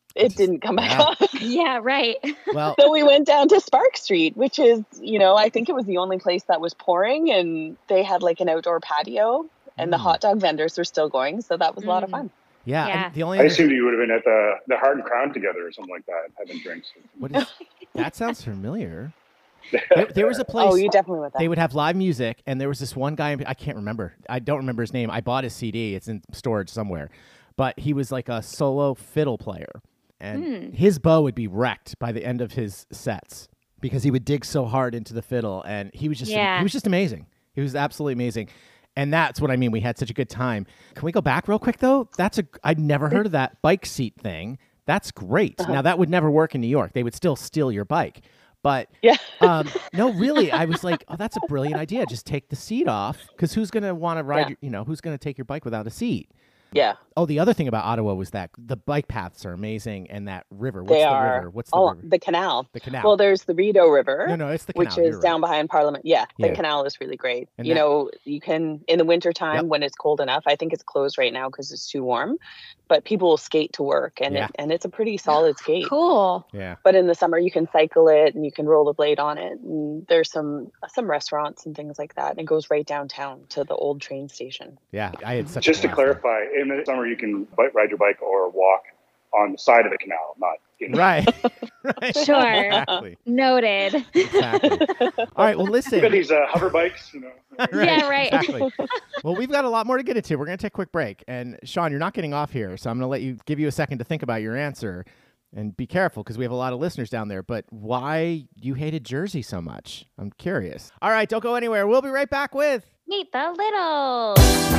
it didn't come back Yeah. on. Yeah, right. Well, So we went down to Spark Street, which is, you know, I think it was the only place that was pouring, and they had like an outdoor patio, and the Mm. hot dog vendors were still going. So that was a lot of Mm. fun. yeah. Yeah. And the only I other- assumed you would have been at the the Heart and Crown together or something like that, having drinks. what is, that sounds familiar. There, there was a place. Oh, you definitely went They that. would have live music, and there was this one guy. I can't remember. I don't remember his name. I bought his C D. It's in storage somewhere. But he was like a solo fiddle player, and Hmm. his bow would be wrecked by the end of his sets because he would dig so hard into the fiddle, and he was just Yeah. he was just amazing. He was absolutely amazing. And that's what I mean. We had such a good time. Can we go back real quick though? That's a I'd never heard of that bike seat thing. That's great. Uh-huh. Now that would never work in New York. They would still steal your bike. But Yeah. um, no, really, I was like, oh, that's a brilliant idea. Just take the seat off, because who's going to want to ride, Yeah. your, you know, who's going to take your bike without a seat? Yeah. Oh, the other thing about Ottawa was that the bike paths are amazing, and that river. What's They the are. river? What's the Oh, river? the canal. The canal. Well, there's the Rideau River. no, no, it's the canal. which you're is right. down behind Parliament. Yeah, the Yeah. canal is really great. And you that- know, you can, in the wintertime Yep. when it's cold enough, I think it's closed right now because it's too warm, but people will skate to work, and Yeah. it, and it's a pretty solid skate. Cool. Yeah. But in the summer, you can cycle it and you can roll the blade on it. And there's some some restaurants and things like that. And it goes right downtown to the old train station. Yeah. I had such Just a to blast there. clarify, in the summer you can bike, ride your bike or walk on the side of the canal, not in Right. right. Sure. Exactly. Noted. Exactly. All right. Well, listen. Look at these uh, hover bikes, you know. Yeah, right. Exactly. Well, we've got a lot more to get into. We're going to take a quick break. And Sean, you're not getting off here, so I'm going to let you give you a second to think about your answer. And be careful, because we have a lot of listeners down there. But why you hated Jersey so much? I'm curious. All right, don't go anywhere. We'll be right back with... Meet the Littles.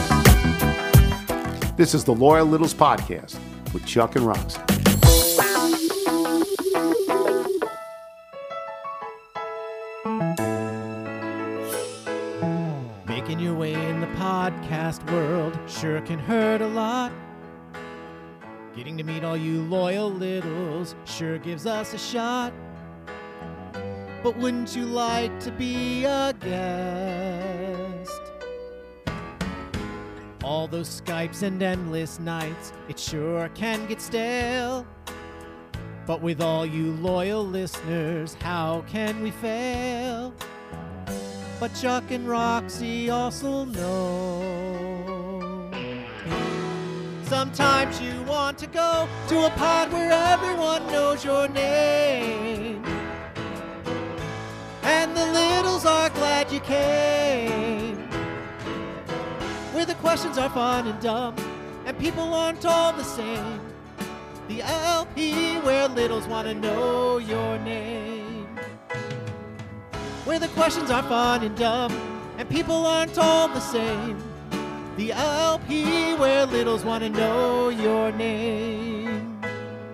This is the Loyal Littles Podcast with Chuck and Roxy. Making your way in the podcast world sure can hurt a lot. Getting to meet all you loyal littles sure gives us a shot. But wouldn't you like to be a guest? All those Skypes and endless nights, it sure can get stale. But with all you loyal listeners, how can we fail? But Chuck and Roxy also know. Sometimes you want to go to a pod where everyone knows your name. And the littles are glad you came. Where the questions are fun and dumb, and people aren't all the same. The L P where littles want to know your name. Where the questions are fun and dumb, and people aren't all the same. The L P where littles want to know your name.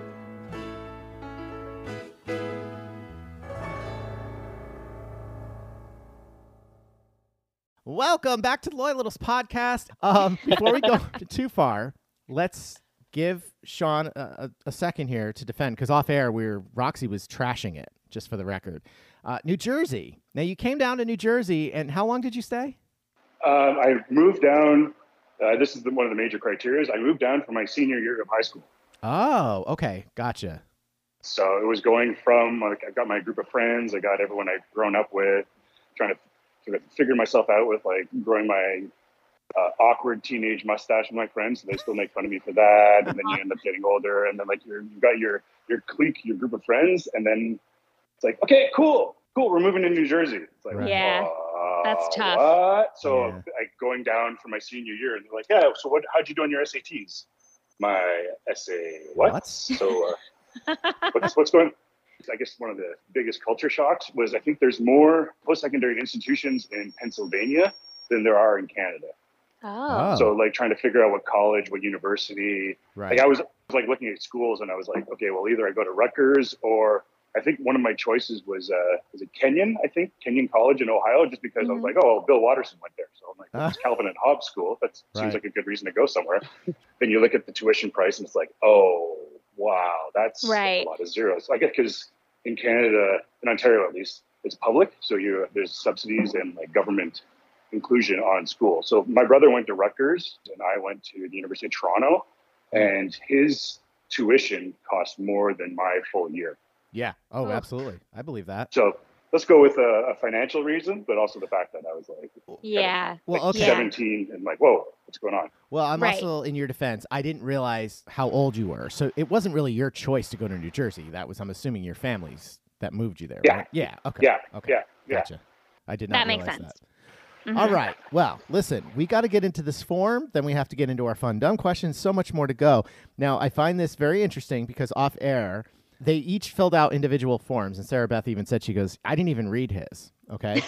Welcome back to the Loyal Littles podcast. Um, before we go too far, let's give Sean a, a, a second here to defend, because off air, we were, Roxy was trashing it, just for the record. Uh, New Jersey. Now, you came down to New Jersey, and how long did you stay? Um, I moved down. Uh, this is the, one of the major criteria. I moved down for my senior year of high school. Oh, okay. Gotcha. So it was going from, like, I've got my group of friends. I got everyone I've grown up with, trying to sort of figure myself out with, like, growing my uh, awkward teenage mustache with my friends. So they still make fun of me for that. And then you end up getting older. And then, like, you're, you've got your, your clique, your group of friends. And then it's like, okay, cool, cool. We're moving to New Jersey. It's like, Right. Yeah, uh, that's tough. What? So Yeah. like going down for my senior year, and they're like, yeah, so what, how'd you do on your S A Ts? My essay, what? What? So uh, what's, what's going I guess one of the biggest culture shocks was I think there's more post-secondary institutions in Pennsylvania than there are in Canada. Oh. So like trying to figure out what college, what university. Right. Like I was like looking at schools and I was like, okay, well either I go to Rutgers or I think one of my choices was uh was it Kenyon, I think, Kenyon College in Ohio, just because I was Mhm. like, oh, well, Bill Watterson went there. So I'm like, well, it's Ah. Calvin and Hobbes School. That Right. seems like a good reason to go somewhere. Then you look at the tuition price and it's like, oh, wow, that's Right. a lot of zeros. I guess because in Canada, in Ontario at least, it's public. So you there's subsidies and like government inclusion on school. So my brother went to Rutgers and I went to the University of Toronto, and his tuition cost more than my full year. Yeah. Oh, Oh. absolutely. I believe that. So let's go with a, a financial reason, but also the fact that I was like, Yeah. Well, like okay. seventeen and like, whoa, what's going on? Well, I'm Right. also in your defense. I didn't realize how old you were, so it wasn't really your choice to go to New Jersey. That was, I'm assuming, your family's that moved you there. Yeah. Right? Yeah. Okay. Yeah. Okay. Yeah. Yeah. Gotcha. I did not That makes realize sense. that. Mhm. All right. Well, listen, we got to get into this form. Then we have to get into our fun, dumb questions. So much more to go. Now, I find this very interesting because off air, they each filled out individual forms. And Sarah Beth even said, she goes, I didn't even read his. Okay.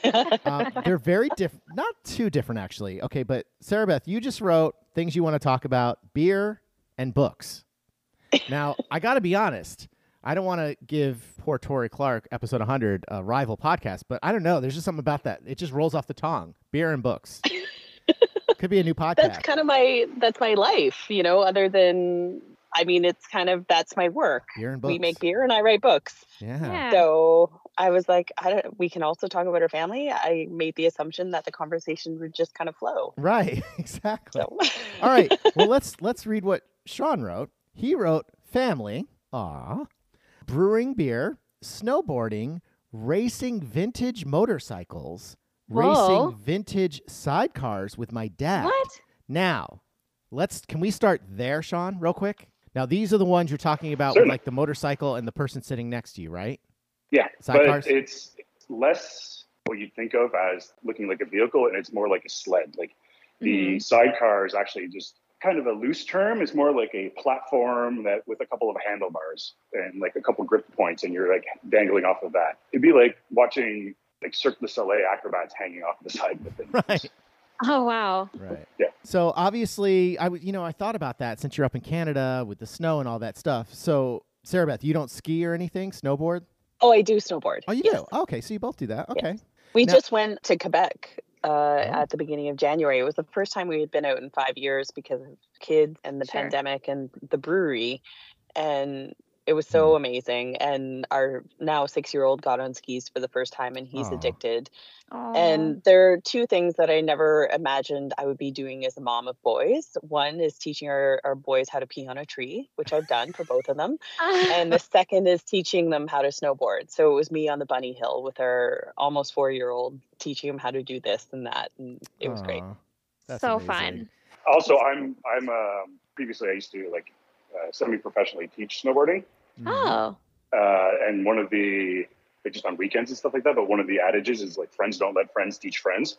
uh, they're very different. Not too different, actually. Okay. But Sarah Beth, you just wrote things you want to talk about, beer and books. Now, I got to be honest. I don't want to give poor Tori Clark, episode one hundred, a rival podcast, but I don't know. There's just something about that. It just rolls off the tongue. Beer and books. Could be a new podcast. That's kind of my that's my life, you know, other than I mean, it's kind of that's my work. Beer and books. We make beer and I write books. Yeah. Yeah. So I was like, I don't, we can also talk about our family. I made the assumption that the conversation would just kind of flow. Right. Exactly. So All right. Well, let's let's read what Sean wrote. He wrote family, aw, brewing beer, snowboarding, racing vintage motorcycles, Whoa. racing vintage sidecars with my dad. What? Now, let's can we start there, Sean, real quick? Now, these are the ones you're talking about with Certainly. like the motorcycle and the person sitting next to you, right? Yeah, Sidecars? but it's less what you think of as looking like a vehicle, and it's more like a sled. Like the sidecar is actually just kind of a loose term. It's more like a platform that with a couple of handlebars and like a couple grip points, and you're like dangling off of that. It'd be like watching like Cirque du Soleil acrobats hanging off the side with it. Right. Oh, wow. Right. Yeah. So obviously, I w- you know I thought about that since you're up in Canada with the snow and all that stuff. So Sarah Beth, you don't ski or anything, snowboard? oh, I do snowboard. Oh, you Yes. do? Okay, so you both do that. Okay. We Now- just went to Quebec uh, at the beginning of January. It was the first time we had been out in five years because of kids and the Sure. pandemic and the brewery. And it was so amazing. And our now six-year-old got on skis for the first time and he's Aw. addicted. Oh. And there are two things that I never imagined I would be doing as a mom of boys. One is teaching our, our boys how to pee on a tree, which I've done for both of them. And the second is teaching them how to snowboard. So it was me on the bunny hill with our almost four-year-old teaching him how to do this and that. And it was great. Aw, that's so amazing. fun. Also, I'm I'm um, previously I used to like uh, semi-professionally teach snowboarding, Mhm. Oh. uh, and one of the like just on weekends and stuff like that. But one of the adages is like friends don't let friends teach friends,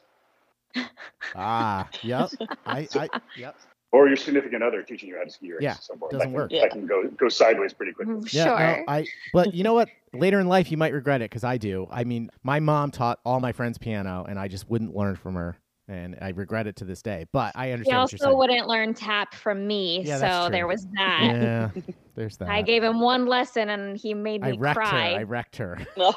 Ah, yep. I, I, yep. or your significant other teaching you how to ski or Yeah, snowboard. doesn't that can, work. That can go go sideways pretty quickly. Yeah, no, Sure. I. But you know what? Later in life, you might regret it because I do. I mean, my mom taught all my friends piano, and I just wouldn't learn from her, and I regret it to this day. But I He understand what you're also saying. wouldn't learn tap from me, Yeah, that's so true. there was that. Yeah, there's that. I gave him one lesson and he made I me wrecked cry. her. I wrecked her. No.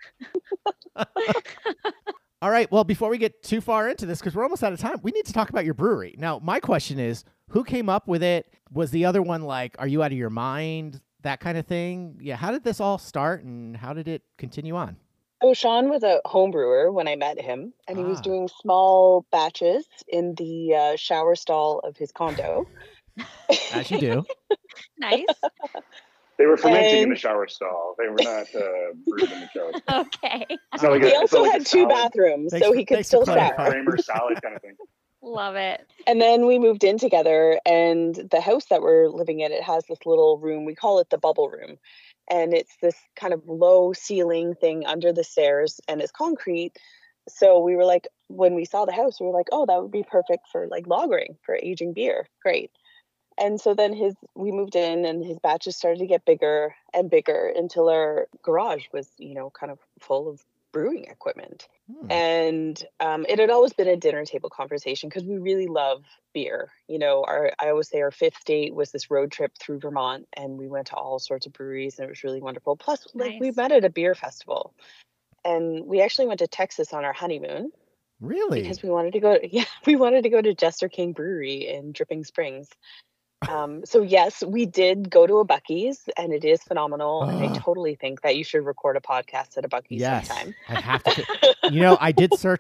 All right. Well, before we get too far into this, because we're almost out of time, we need to talk about your brewery. Now, my question is, who came up with it? Was the other one like, are you out of your mind? That kind of thing. Yeah. How did this all start, and how did it continue on? So Sean was a home brewer when I met him, and he was Ah. doing small batches in the uh, shower stall of his condo. As you do. Nice. They were fermenting in And- the shower stall. They were not uh, brewed in the shower. Okay. It's not like a, He it's also not like had a two salad, bathrooms, Thanks so for- he could thanks for still clarifying. shower. Kramer salad kind of thing. Love it. And then we moved in together, and the house that we're living in, it has this little room. We call it the bubble room. And it's this kind of low ceiling thing under the stairs, and it's concrete. So we were like, when we saw the house, we were like, oh, that would be perfect for like lagering, for aging beer. Great. And so then his we moved in, and his batches started to get bigger and bigger until our garage was, you know, kind of full of brewing equipment. Hmm. And um, it had always been a dinner table conversation because we really love beer. You know, our I always say our fifth date was this road trip through Vermont, and we went to all sorts of breweries, and it was really wonderful. Plus, like we Nice. met at a beer festival, and we actually went to Texas on our honeymoon Really? because we wanted to go. Yeah, we wanted to go to Jester King Brewery in Dripping Springs. Um, so yes, we did go to a Buc-ee's, and it is phenomenal. And I Ugh. totally think that you should record a podcast at a Buc-ee's Yes. sometime. I have to. You know, I did search it.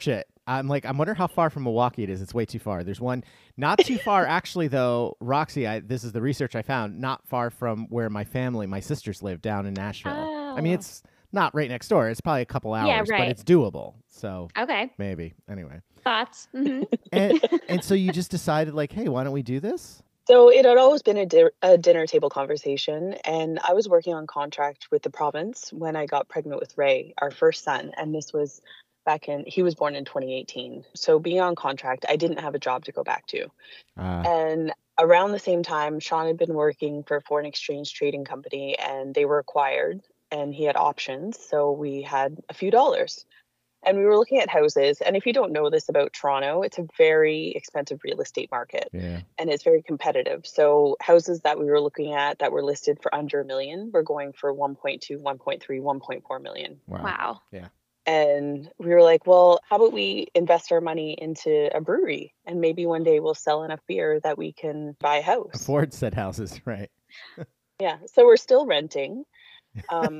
I'm like, I wonder how far from Milwaukee it is. It's way too far. There's one not too far, actually, though. Roxy, I, this is the research I found, not far from where my family, my sisters live down in Nashville. Oh. I mean, it's not right next door. It's probably a couple hours, Yeah, but right. it's doable. So Okay. maybe. Anyway. Thoughts? Mhm. And, and so you just decided, like, hey, why don't we do this? So it had always been a, di- a dinner table conversation, and I was working on contract with the province when I got pregnant with Ray, our first son, and this was back in, he was born in twenty eighteen. So being on contract, I didn't have a job to go back to. Uh, And around the same time, Sean had been working for a foreign exchange trading company, and they were acquired, and he had options. So we had a few dollars. And we were looking at houses. And if you don't know this about Toronto, it's a very expensive real estate market. yeah. And it's very competitive. So houses that we were looking at that were listed for under a million were going for one point two, one point three, one point four million. Wow. Wow. And we were like, well, how about we invest our money into a brewery, and maybe one day we'll sell enough beer that we can buy a house. Afford said houses, right? Yeah. So we're still renting. Um,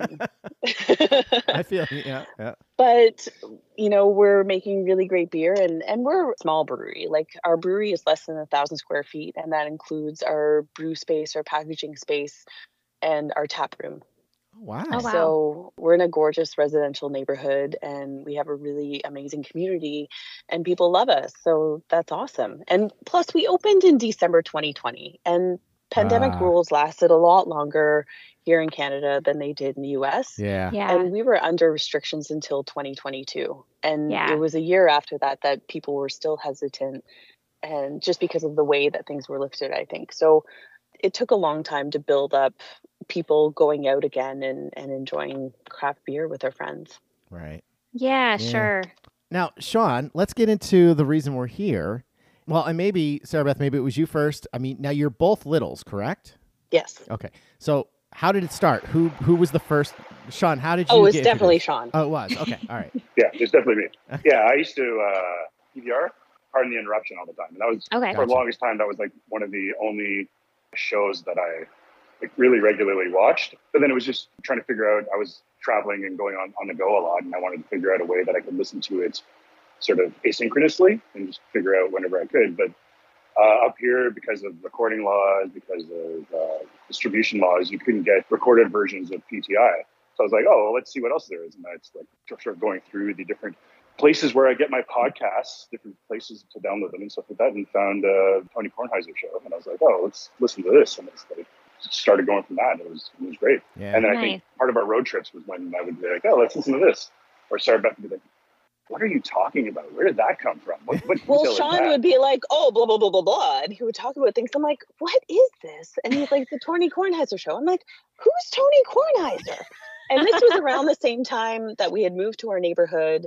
I feel, yeah, yeah. but you know, we're making really great beer, and and we're a small brewery. Like, our brewery is less than a thousand square feet, and that includes our brew space, our packaging space, and our tap room. Wow. Oh, wow. So we're in a gorgeous residential neighborhood, and we have a really amazing community, and people love us. So that's awesome. And plus, we opened in December twenty twenty, and pandemic Ah. rules lasted a lot longer here in Canada than they did in the U S. Yeah. Yeah. And we were under restrictions until twenty twenty-two. And Yeah. it was a year after that that people were still hesitant, and just because of the way that things were lifted, I think. So it took a long time to build up people going out again and, and enjoying craft beer with their friends. Right. Yeah, Yeah. sure. Now, Sean, let's get into the reason we're here. Well, and maybe, Sarah Beth, maybe it was you first. I mean, now you're both littles, correct? Yes. Okay. So how did it start? Who who was the first? Sean, how did you Oh, it's get definitely introduced? Sean. Oh, it was. Okay. All right. Yeah, it's definitely me. Yeah, I used to uh, P V R, Pardon the Interruption, all the time. And that was, Okay. for the Gotcha. longest time, that was like one of the only shows that I like really regularly watched. But then it was just trying to figure out, I was traveling and going on, on the go a lot, and I wanted to figure out a way that I could listen to it sort of asynchronously and just figure out whenever I could. But uh, up here, because of recording laws, because of uh, distribution laws, you couldn't get recorded versions of P T I. So I was like, oh, well, let's see what else there is. And that's like sort of going through the different places where I get my podcasts, different places to download them and stuff like that, and found uh, Tony Kornheiser show. And I was like, oh, let's listen to this. And it's like, started going from that. And it was it was great. Yeah. And then I Nice. think part of our road trips was when I would be like, oh, let's listen to this. Or Sarah Beth would be like, what are you talking about? Where did that come from? What, what Well, detail is Sean that? would be like, oh, blah, blah, blah, blah, blah. And he would talk about things. I'm like, what is this? And he's like, the Tony Kornheiser show. I'm like, who's Tony Kornheiser? And this was around the same time that we had moved to our neighborhood,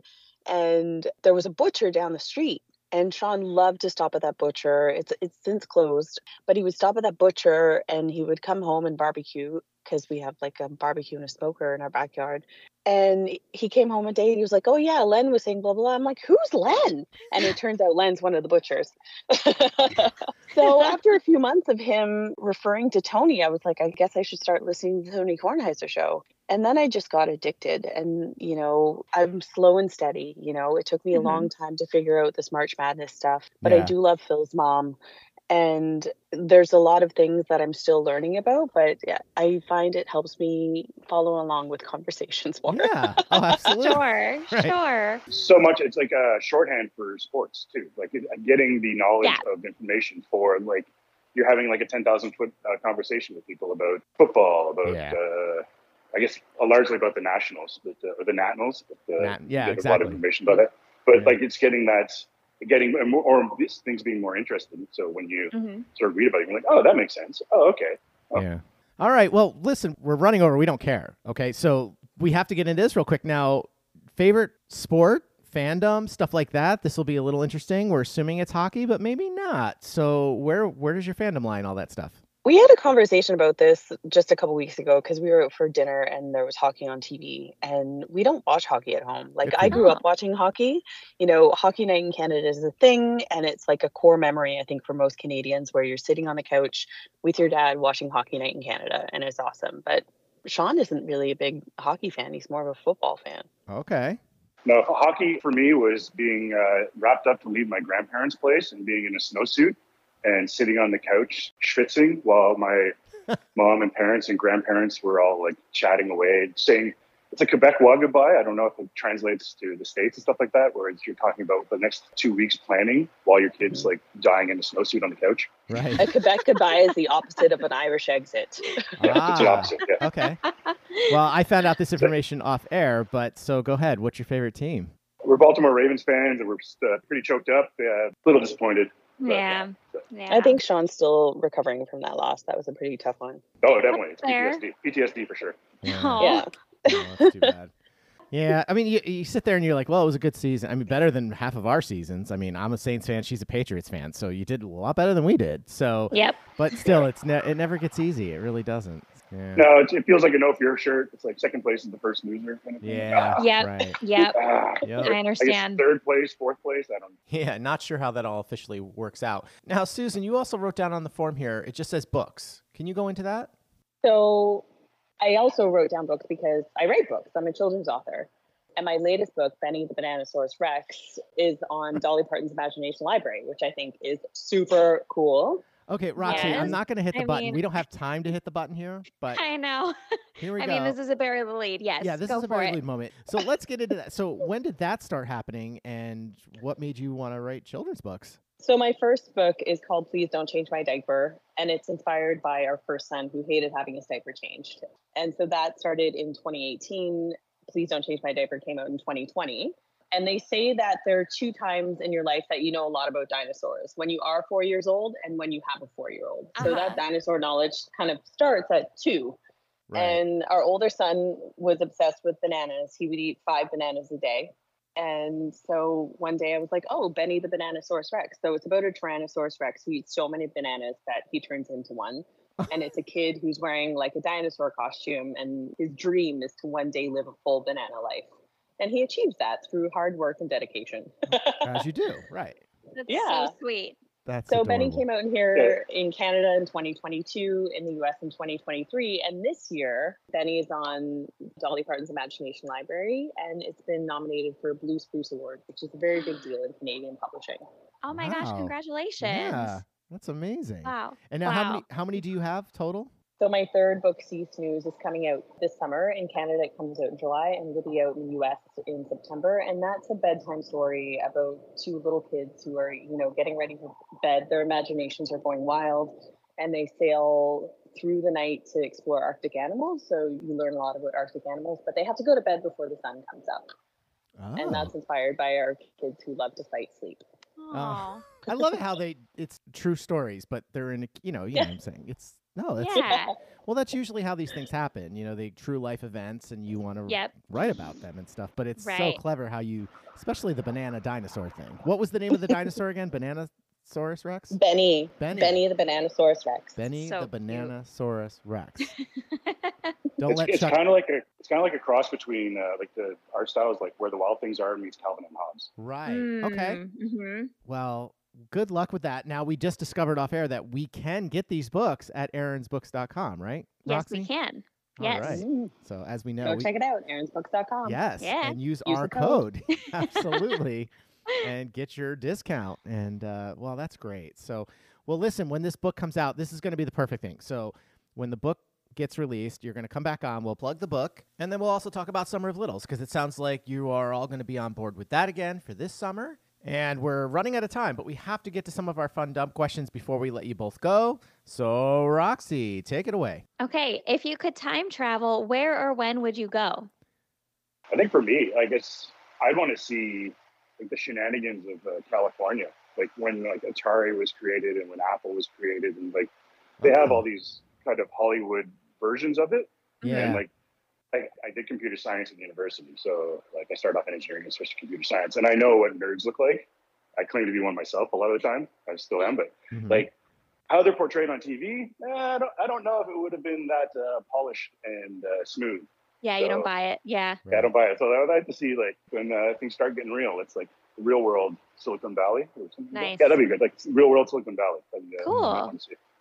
and there was a butcher down the street. And Sean loved to stop at that butcher. It's it's since closed, but he would stop at that butcher, and he would come home and barbecue, because we have like a barbecue and a smoker in our backyard. And he came home a day and he was like, oh yeah, Len was saying blah, blah, blah. I'm like, who's Len? And it turns out Len's one of the butchers. So after a few months of him referring to Tony, I was like, I guess I should start listening to the Tony Kornheiser show. And then I just got addicted. And, you know, I'm slow and steady. You know, it took me a Mhm. long time to figure out this March Madness stuff. But I Yeah. do love Phil's mom. And there's a lot of things that I'm still learning about, but yeah, I find it helps me follow along with conversations more. Yeah. Oh, absolutely. Sure, Right. sure. So much, it's like a shorthand for sports too, like it- getting the knowledge Yeah. of information for, like, you're having like a ten thousand foot uh, conversation with people about football, about Yeah. uh, I guess uh, largely about the nationals, but, uh, or the nationals. But, uh, Nat- yeah, you get a lot exactly. of information about it. But Yeah. like, it's getting that, getting more, or these things being more interesting. So when you hmm sort of read about it, you're like, oh, that makes sense. Oh, okay. Oh. Yeah. All right. Well, listen, we're running over. We don't care. Okay. So we have to get into this real quick. Now, favorite sport, fandom, stuff like that. This will be a little interesting. We're assuming it's hockey, but maybe not. So where where does your fandom lie and all that stuff? We had a conversation about this just a couple weeks ago, because we were out for dinner and there was hockey on T V, and we don't watch hockey at home. Like, Good for I you. grew up Oh. watching hockey. You know, Hockey Night in Canada is a thing, and it's like a core memory, I think, for most Canadians, where you're sitting on the couch with your dad watching Hockey Night in Canada, and it's awesome. But Sean isn't really a big hockey fan. He's more of a football fan. Okay. No, hockey for me was being uh, wrapped up to leave my grandparents' place and being in a snowsuit and sitting on the couch schwitzing while my mom and parents and grandparents were all like chatting away, saying it's a Quebec wa goodbye. I don't know if it translates to the States and stuff like that, where you're talking about the next two weeks planning while your kid's like dying in a snowsuit on the couch. Right. A Quebec goodbye is the opposite of an Irish exit. Yeah, Ah, it's the opposite. Yeah. Okay. Well, I found out this information off air, but so go ahead. What's your favorite team? We're Baltimore Ravens fans, and we're just, uh, pretty choked up. Yeah, a little disappointed. but, Yeah. uh, Yeah. I think Sean's still recovering from that loss. That was a pretty tough one. Oh, definitely. It's Fair. P T S D. P T S D for sure. Yeah. Aw. Yeah. Oh, that's too bad. Yeah, I mean, you, you sit there and you're like, well, it was a good season. I mean, better than half of our seasons. I mean, I'm a Saints fan. She's a Patriots fan. So you did a lot better than we did. So, Yep. but still, it's ne- it never gets easy. It really doesn't. Yeah. No, it, it feels like a no fear shirt. It's like second place is the first loser kind of thing. Yeah. Ah, Yep. Right. Yep. ah. Yep. I I guess understand. third place, fourth place. I don't. Yeah, not sure how that all officially works out. Now, Susan, you also wrote down on the form here, it just says books. Can you go into that? So I also wrote down books because I write books. I'm a children's author. And my latest book, Benny the Bananasaurus Rex, is on Dolly Parton's Imagination Library, which I think is super cool. Okay, Roxy, Yes. I'm not going to hit the I button. mean- we don't have time to hit the button here, but I know. here we I go. mean, this is a bury the lead. Yes. yeah, this go is a for very it. lead moment. So let's get into that. So when did that start happening, and what made you want to write children's books? So my first book is called Please Don't Change My Diaper, and it's inspired by our first son who hated having his diaper changed. And so that started in twenty eighteen. Please Don't Change My Diaper came out in twenty twenty. And they say that there are two times in your life that you know a lot about dinosaurs, when you are four years old and when you have a four-year-old. So Uh-huh. that dinosaur knowledge kind of starts at two. Right. And our older son was obsessed with bananas. He would eat five bananas a day. And so one day I was like, oh, Benny the Bananasaurus Rex. So it's about a Tyrannosaurus Rex who eats so many bananas that he turns into one. And it's a kid who's wearing like a dinosaur costume, and his dream is to one day live a full banana life. And he achieves that through hard work and dedication. As you do, right. That's Yeah. so sweet. That's So adorable. Benny came out in here in Canada in twenty twenty-two, in the U S in twenty twenty-three, and this year Benny is on Dolly Parton's Imagination Library, and it's been nominated for a Blue Spruce Award, which is a very big deal in Canadian publishing. Oh my gosh, Wow. congratulations. Yeah, that's amazing. Wow. And now, how Wow. many how many do you have total? So my third book, Sea Snooze, is coming out this summer. In Canada, it comes out in July, and will be out in the U S in September. And that's a bedtime story about two little kids who are, you know, getting ready for bed. Their imaginations are going wild, and they sail through the night to explore Arctic animals. So you learn a lot about Arctic animals, but they have to go to bed before the sun comes up. Oh. And that's inspired by our kids who love to fight sleep. Aw. I love it how they it's true stories, but they're in a, you know, you know what I'm saying. It's no, that's Yeah. well, that's usually how these things happen. You know, they true life events, and you want to Yep. write about them and stuff. But it's Right. so clever how you, especially the banana dinosaur thing. What was the name of the dinosaur again? Bananasaurus Rex. Benny. Benny. Benny the Bananasaurus Rex. Benny So the cute. Bananasaurus Rex. Don't It's, let it's Chuck. kind of like a it's kind of like a cross between uh, like the art styles, like Where the Wild Things Are meets Calvin and Hobbes. Right. Okay. Mm-hmm. Well, good luck with that. Now, we just discovered off air that we can get these books at aarons books dot com, right? Yes, Roxy? we can. All Yes. right. Mm. So as we know, Go we, check it out, aarons books dot com. yes, Yeah. and use, Use our the code. code, absolutely, and get your discount. And uh, well, that's great. So, well, listen, when this book comes out, this is going to be the perfect thing. So, when the book gets released, you're going to come back on. We'll plug the book, and then we'll also talk about Summer of Littles, because it sounds like you are all going to be on board with that again for this summer. And we're running out of time, but we have to get to some of our fun dump questions before we let you both go. So, Roxy, take it away. Okay, if you could time travel, where or when would you go? I think for me, I guess I'd want to see like the shenanigans of uh, California, like when like Atari was created and when Apple was created, and like they have all these kind of Hollywood versions of it. Yeah. And like I, I did computer science at university, so like I started off in engineering and switched to computer science, and I know what nerds look like. I claim to be one myself a lot of the time. I still am, but Mhm. like how they're portrayed on T V, eh, I don't I don't know if it would have been that uh, polished and uh, smooth. Yeah, you don't So- buy it. Yeah. Yeah, I don't buy it. So I would like to see like when uh, things start getting real. It's like real world Silicon Valley. Or something. Nice. Yeah, that'd be good. Like real world Silicon Valley. That'd be, uh, Cool. I want to see.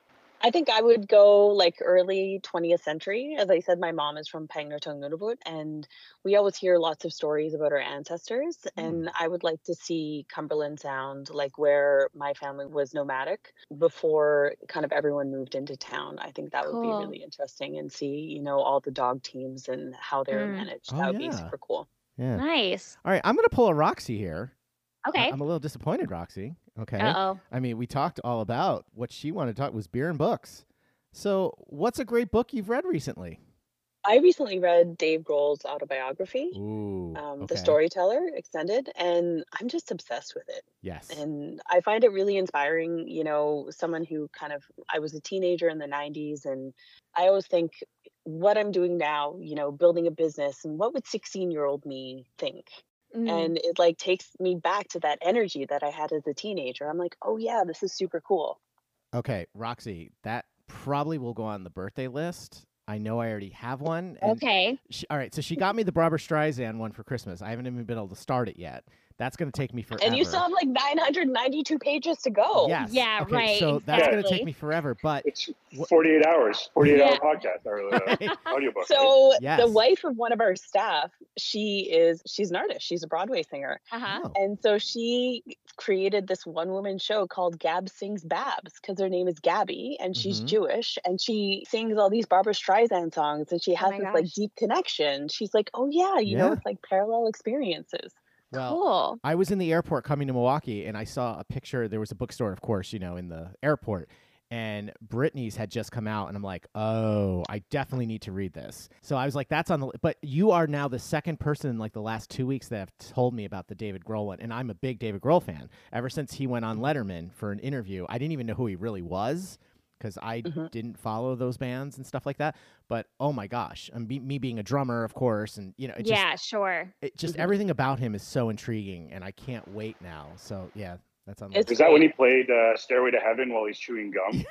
I think I would go like early twentieth century. As I said, my mom is from Pangnirtung, Nunavut, and we always hear lots of stories about our ancestors. Mm. And I would like to see Cumberland Sound, like where my family was nomadic before kind of everyone moved into town. I think that would cool. be really interesting, and see, you know, all the dog teams and how they're mm. managed. Oh, that would yeah. be super cool. Yeah. Nice. All right, I'm going to pull a Roxy here. Okay. I'm a little disappointed, Roxy. Okay. Uh-oh. I mean, we talked all about what she wanted to talk was beer and books. So what's a great book you've read recently? I recently read Dave Grohl's autobiography, Ooh, um, okay. The Storyteller Extended, and I'm just obsessed with it. Yes. And I find it really inspiring, you know, someone who kind of, I was a teenager in the nineties, and I always think what I'm doing now, you know, building a business, and what would sixteen-year-old me think? Mm. And it like takes me back to that energy that I had as a teenager. I'm like, oh yeah, this is super cool. Okay, Roxy, that probably will go on the birthday list. I know I already have one. And okay. She, all right, so she got me the Barbara Streisand one for Christmas. I haven't even been able to start it yet. That's going to take me forever. And you still have like nine hundred ninety-two pages to go. Yes. Yeah, okay, right. So exactly. that's going to take me forever, but... It's forty-eight hours, forty-eight yeah. hour podcast or uh, audiobook. So right? yes. the wife of one of our staff, she is, she's an artist. She's a Broadway singer. Uh-huh. Oh. And so she created this one woman show called Gab Sings Babs, because her name is Gabby and she's Mhm. Jewish, and she sings all these Barbara Streisand songs, and she has Oh my this gosh. like deep connection. She's like, oh yeah, you Yeah. know, it's like parallel experiences. Well, cool. I was in the airport coming to Milwaukee, and I saw a picture. There was a bookstore, of course, you know, in the airport, and Britney's had just come out, and I'm like, oh, I definitely need to read this. So I was like, that's on the. But you are now the second person in like the last two weeks that have told me about the David Grohl one, and I'm a big David Grohl fan. Ever since he went on Letterman for an interview, I didn't even know who he really was, because I mm-hmm. didn't follow those bands and stuff like that. But oh my gosh, I'm be- me being a drummer, of course, and you know, it yeah, just, sure. It just mm-hmm. everything about him is so intriguing, and I can't wait now. So yeah, that's on. The It's is that when he played uh, "Stairway to Heaven" while he's chewing gum?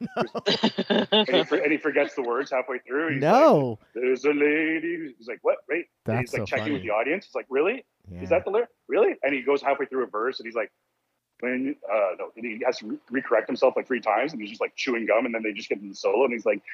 and, he for- and he forgets the words halfway through. He's no, like, there's a lady. He's like, what? Wait. And That's he's like so checking funny. with the audience. He's like, really? Yeah. Is that the lyric? Really? And he goes halfway through a verse, and he's like, when uh, no, he has to re- recorrect himself like three times, and he's just like chewing gum, and then they just get into the solo, and he's like,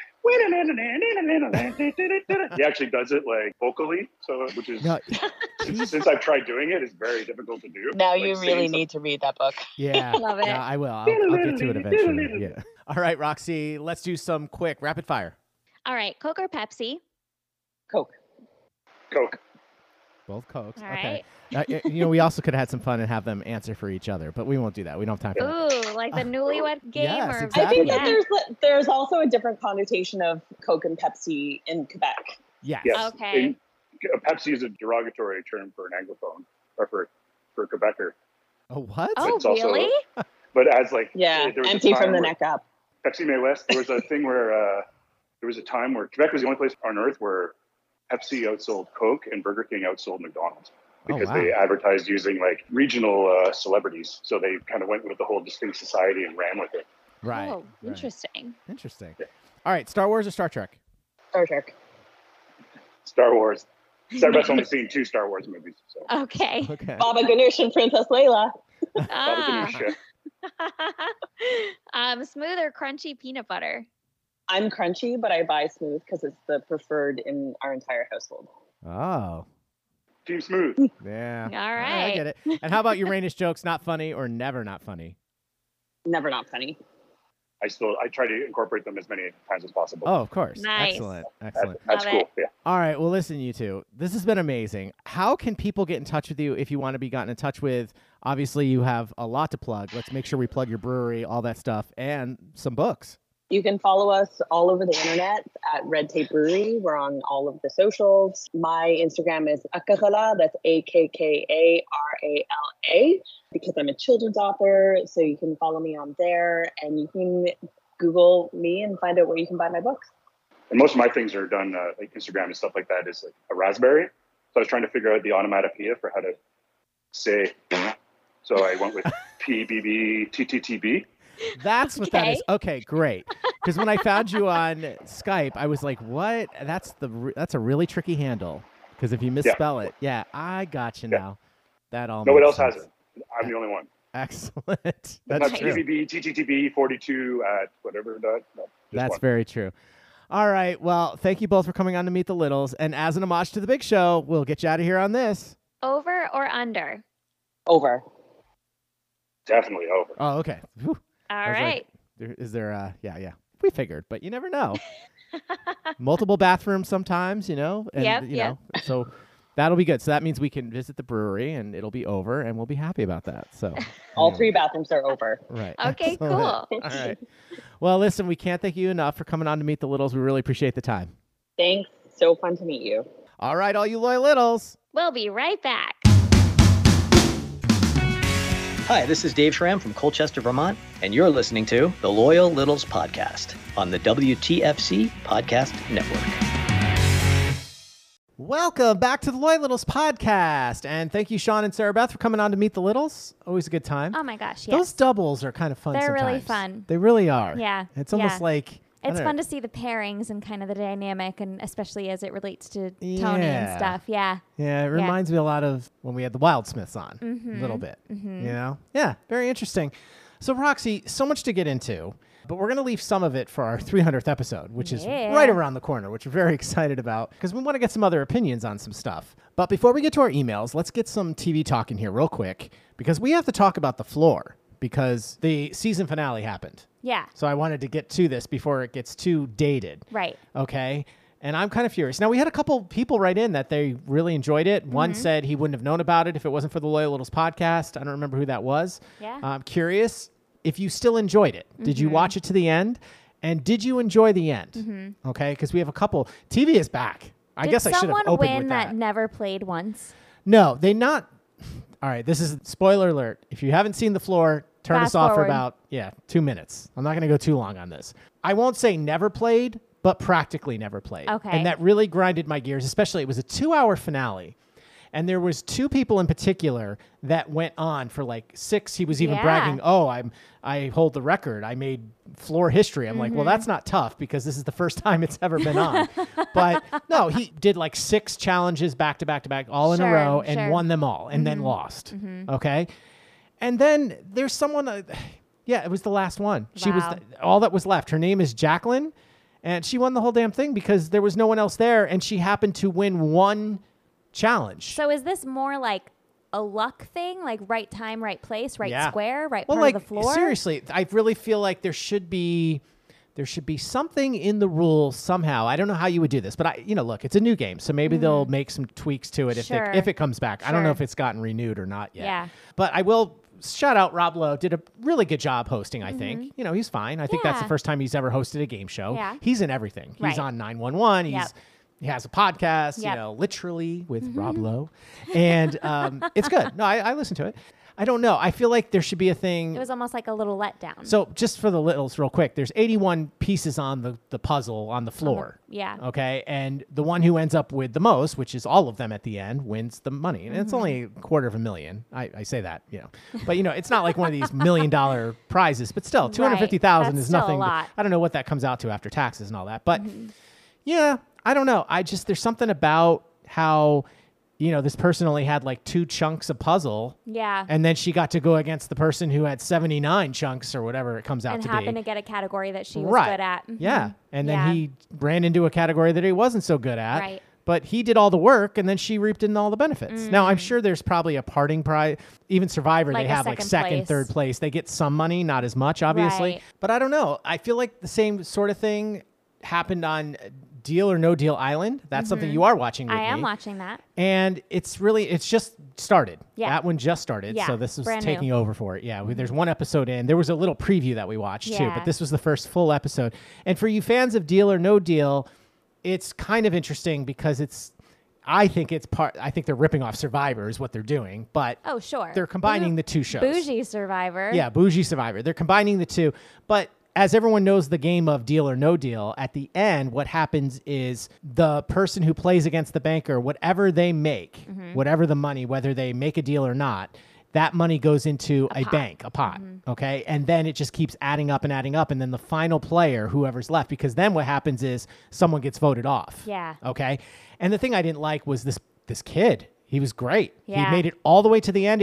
he actually does it like vocally, so which is No, since, since I've tried doing it, it's very difficult to do. Now like, you singing really something. need to read that book. yeah, Love it. yeah, I will. I'll, I'll get to it eventually. Yeah. All right, Roxy, let's do some quick rapid fire. All right, Coke or Pepsi? Coke. Coke. Both Cokes. All okay. Uh, y- you know, we also could have had some fun and have them answer for each other, but we won't do that. We don't have time for that. Ooh, like the newlywed game? yes, or exactly. I think that yeah. there's there's also a different connotation of Coke and Pepsi in Quebec. Yes. Yes. Okay. And Pepsi is a derogatory term for an Anglophone or for for a Quebecer. Oh, what? Oh, It's also- really? But as like Yeah, there was a empty time from the where- neck up. Pepsi May West. There was a thing where uh, there was a time where Quebec was the only place on earth where Pepsi outsold Coke and Burger King outsold McDonald's because Oh, wow. they advertised using like regional uh, celebrities. So they kind of went with the whole distinct society and ran with it. Right. Oh, right. interesting. Interesting. Yeah. All right, Star Wars or Star Trek? Star Trek. Star Wars. Starbucks only seen two Star Wars movies. So Okay. Okay. Baba Ganoush and Princess Leia. Baba Ah. Ganoush, um, smooth or crunchy peanut butter? I'm crunchy, but I buy smooth because it's the preferred in our entire household. Oh, Team Smooth. yeah. All I right. get it. And how about Uranus jokes? Not funny or never not funny? Never not funny. I still I try to incorporate them as many times as possible. Oh, of course. Nice. Excellent. That- Excellent. that's Love cool. it. Yeah. All right. Well, listen, you two. This has been amazing. How can people get in touch with you if you want to be gotten in touch with? Obviously, you have a lot to plug. Let's make sure we plug your brewery, all that stuff, and some books. You can follow us all over the internet at Red Tape Brewery. We're on all of the socials. My Instagram is Akkakala. That's A K K A R A L A because I'm a children's author. So you can follow me on there, and you can Google me and find out where you can buy my books. And most of my things are done uh, like Instagram and stuff like that is like a Raspberry. So I was trying to figure out the onomatopoeia for how to say. So I went with P B B T T T B. That's what that is. Okay, great. Because when I found you on Skype, I was like, "What? That's the re- that's a really tricky handle." Because if you misspell it, yeah, I got you Yeah. now. That all. No one makes else has sense. it. I'm the only one. Excellent. That's Not true. T V B, T T T B, forty-two at whatever. Dot, no, just That's one. very true. All right. Well, thank you both for coming on to Meet the Littles. And as an homage to the big show, we'll get you out of here on this. Over or under? Over. Definitely over. Oh, okay. Whew. All I was like, right. there, is there, uh, yeah, yeah. We figured, but you never know. Multiple bathrooms sometimes, you know? And, Yep, you yep. know, so that'll be good. So that means we can visit the brewery and it'll be over and we'll be happy about that. So All anyway. three bathrooms are over. Right. Okay, Excellent. cool. All right. Well, listen, we can't thank you enough for coming on to Meet the Littles. We really appreciate the time. Thanks. So fun to meet you. All right, all you loyal littles. We'll be right back. Hi, this is Dave Schramm from Colchester, Vermont, and you're listening to the Loyal Littles Podcast on the W T F C Podcast Network. Welcome back to the Loyal Littles Podcast. And thank you, Sean and Sarah Beth, for coming on to Meet the Littles. Always a good time. Oh my gosh, yes. Those doubles are kind of fun They're really sometimes. fun. They really are. Yeah. It's almost yeah. like... I It's don't fun know. to see the pairings and kind of the dynamic, and especially as it relates to Tony Yeah. and stuff. Yeah. Yeah, it reminds me a lot of when we had the Wildsmiths on, Mhm. a little bit. Mhm. You know? Yeah, very interesting. So, Roxy, so much to get into, but we're going to leave some of it for our three hundredth episode, which is Yeah. right around the corner, which we're very excited about because we want to get some other opinions on some stuff. But before we get to our emails, let's get some T V talk in here real quick because we have to talk about The Floor because the season finale happened. Yeah. So I wanted to get to this before it gets too dated. Right. Okay. And I'm kind of furious. Now, we had a couple people write in that they really enjoyed it. One Mhm. said he wouldn't have known about it if it wasn't for the Loyal Littles podcast. I don't remember who that was. Yeah. I'm curious if you still enjoyed it. Did you Mhm. watch it to the end? And did you enjoy the end? Mhm. Okay. Because we have a couple. T V is back. I Did guess I should have someone opened win with that. that. never played once? No, they not. All right. This is spoiler alert. If you haven't seen The Floor, turn Fast us off for forward. about, yeah, two minutes. I'm not going to go too long on this. I won't say never played, but practically never played. Okay. And that really grinded my gears, especially it was a two hour finale. And there was two people in particular that went on for like six. He was even Yeah. bragging, oh, I'm, I hold the record. I made Floor history. I'm like, well, Mhm. that's not tough because this is the first time it's ever been on. But no, he did like six challenges back to back to back, all in a Sure, row, and sure. won them all and then Mhm. lost. Mhm. Okay. And then there's someone, uh, yeah, it was the last one. She was Wow. the, all that was left. Her name is Jacqueline, and she won the whole damn thing because there was no one else there, and she happened to win one challenge. So is this more like a luck thing, like right time, right place, right Yeah. square, right well, part like of the floor? seriously, I really feel like there should be there should be something in the rules somehow. I don't know how you would do this, but I, you know, look, it's a new game, so maybe they'll make some tweaks to it if Sure. they, if it comes back. I don't know Sure. if it's gotten renewed or not yet. Yeah. But I will shout out Rob Lowe. Did a really good job hosting. I think Mhm. you know he's fine. I think that's the Yeah. first time he's ever hosted a game show. Yeah. He's in everything. He's Right. on nine one one. He's Yep. he has a podcast. Yep. You know, literally with Rob Lowe, and um, it's good. No, I, I listen to it. I don't know. I feel like there should be a thing. It was almost like a little letdown. So just for the littles real quick, there's eighty-one pieces on the, the puzzle on the floor. yeah. Okay. And the one who ends up with the most, which is all of them at the end, wins the money. And it's Mhm. only a quarter of a million. I, I say that, you know. But, you know, it's not like one of these million dollar prizes, but still, two hundred fifty thousand That's is still a nothing. but lot. I don't know what that comes out to after taxes and all that. But yeah, I don't know. I just, there's something about how, you know, this person only had like two chunks of puzzle. Yeah. And then she got to go against the person who had seventy-nine chunks or whatever it comes out and to happened be. to get a category that she was Right. good at. Mhm. Yeah. And then Yeah. he ran into a category that he wasn't so good at. Right. But he did all the work and then she reaped in all the benefits. Now, I'm Mm. sure there's probably a parting prize. Even Survivor, Like they a have like second second, place. third place. They get some money, not as much, obviously. Right. But I don't know. I feel like the same sort of thing happened on Deal or No Deal Island. That's something Mhm. you are watching with I am me. watching that. And it's really, it's just started. Yeah. That one just started. Yeah, So this was brand new. taking over for it. Yeah. we- There's one episode in. There was a little preview that we watched too, Yeah. but this was the first full episode. And for you fans of Deal or No Deal, it's kind of interesting because it's, I think it's part, I think they're ripping off Survivor is what they're doing, but Oh, sure. they're combining Bou- the two shows. Bougie Survivor. Yeah, Bougie Survivor. They're combining the two. But as everyone knows the game of Deal or No Deal, at the end, what happens is the person who plays against the banker, whatever they make, Mhm. whatever the money, whether they make a deal or not, that money goes into a, pot. bank, a pot. Mm-hmm. Okay. And then it just keeps adding up and adding up. And then the final player, whoever's left, because then what happens is someone gets voted off. Yeah. Okay. And the thing I didn't like was this this kid. He was great. Yeah. He made it all the way to the end. It was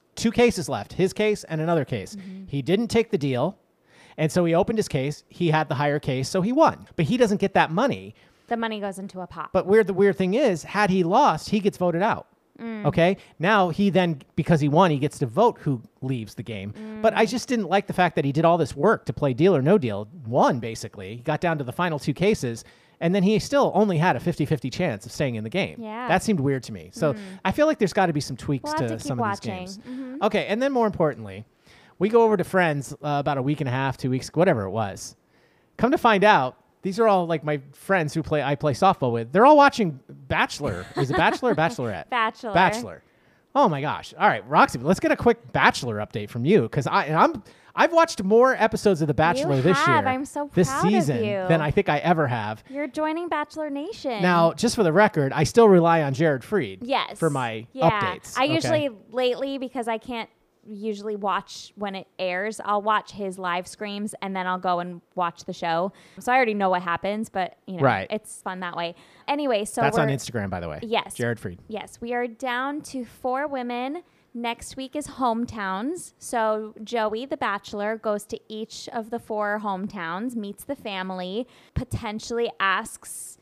two cases left, his case and another case. Mm-hmm. He didn't take the deal. And so he opened his case. He had the higher case, so he won. But he doesn't get that money. The money goes into a pot. But weird, the weird thing is, had he lost, he gets voted out. Mm. Okay? Now he then, because he won, he gets to vote who leaves the game. Mm. But I just didn't like the fact that he did all this work to play Deal or No Deal. Won, basically. He got down to the final two cases. And then he still only had a fifty-fifty chance of staying in the game. Yeah. That seemed weird to me. So mm. I feel like there's got to be some tweaks we'll to, to some watching. of these games. Mm-hmm. Okay, and then more importantly, we go over to Friends uh, about a week and a half, two weeks, whatever it was. Come to find out, these are all like my friends who play I play softball with. They're all watching Bachelor. Is it Bachelor or Bachelorette? Bachelor. Bachelor. Oh my gosh. All right, Roxy, let's get a quick Bachelor update from you, because I and I'm I've watched more episodes of The Bachelor you this have. year, I'm so proud this season, of you. than I think I ever have. You're joining Bachelor Nation. Now, just for the record, I still rely on Jared Freed yes. for my yeah. updates. I okay? usually, lately, because I can't usually watch when it airs, I'll watch his live screams and then I'll go and watch the show. So I already know what happens, but you know, right. it's fun that way. Anyway, so That's we're, on Instagram, by the way. Yes. Jared Freed. Yes. We are down to four women. Next week is hometowns. So Joey, the Bachelor, goes to each of the four hometowns, meets the family, potentially asks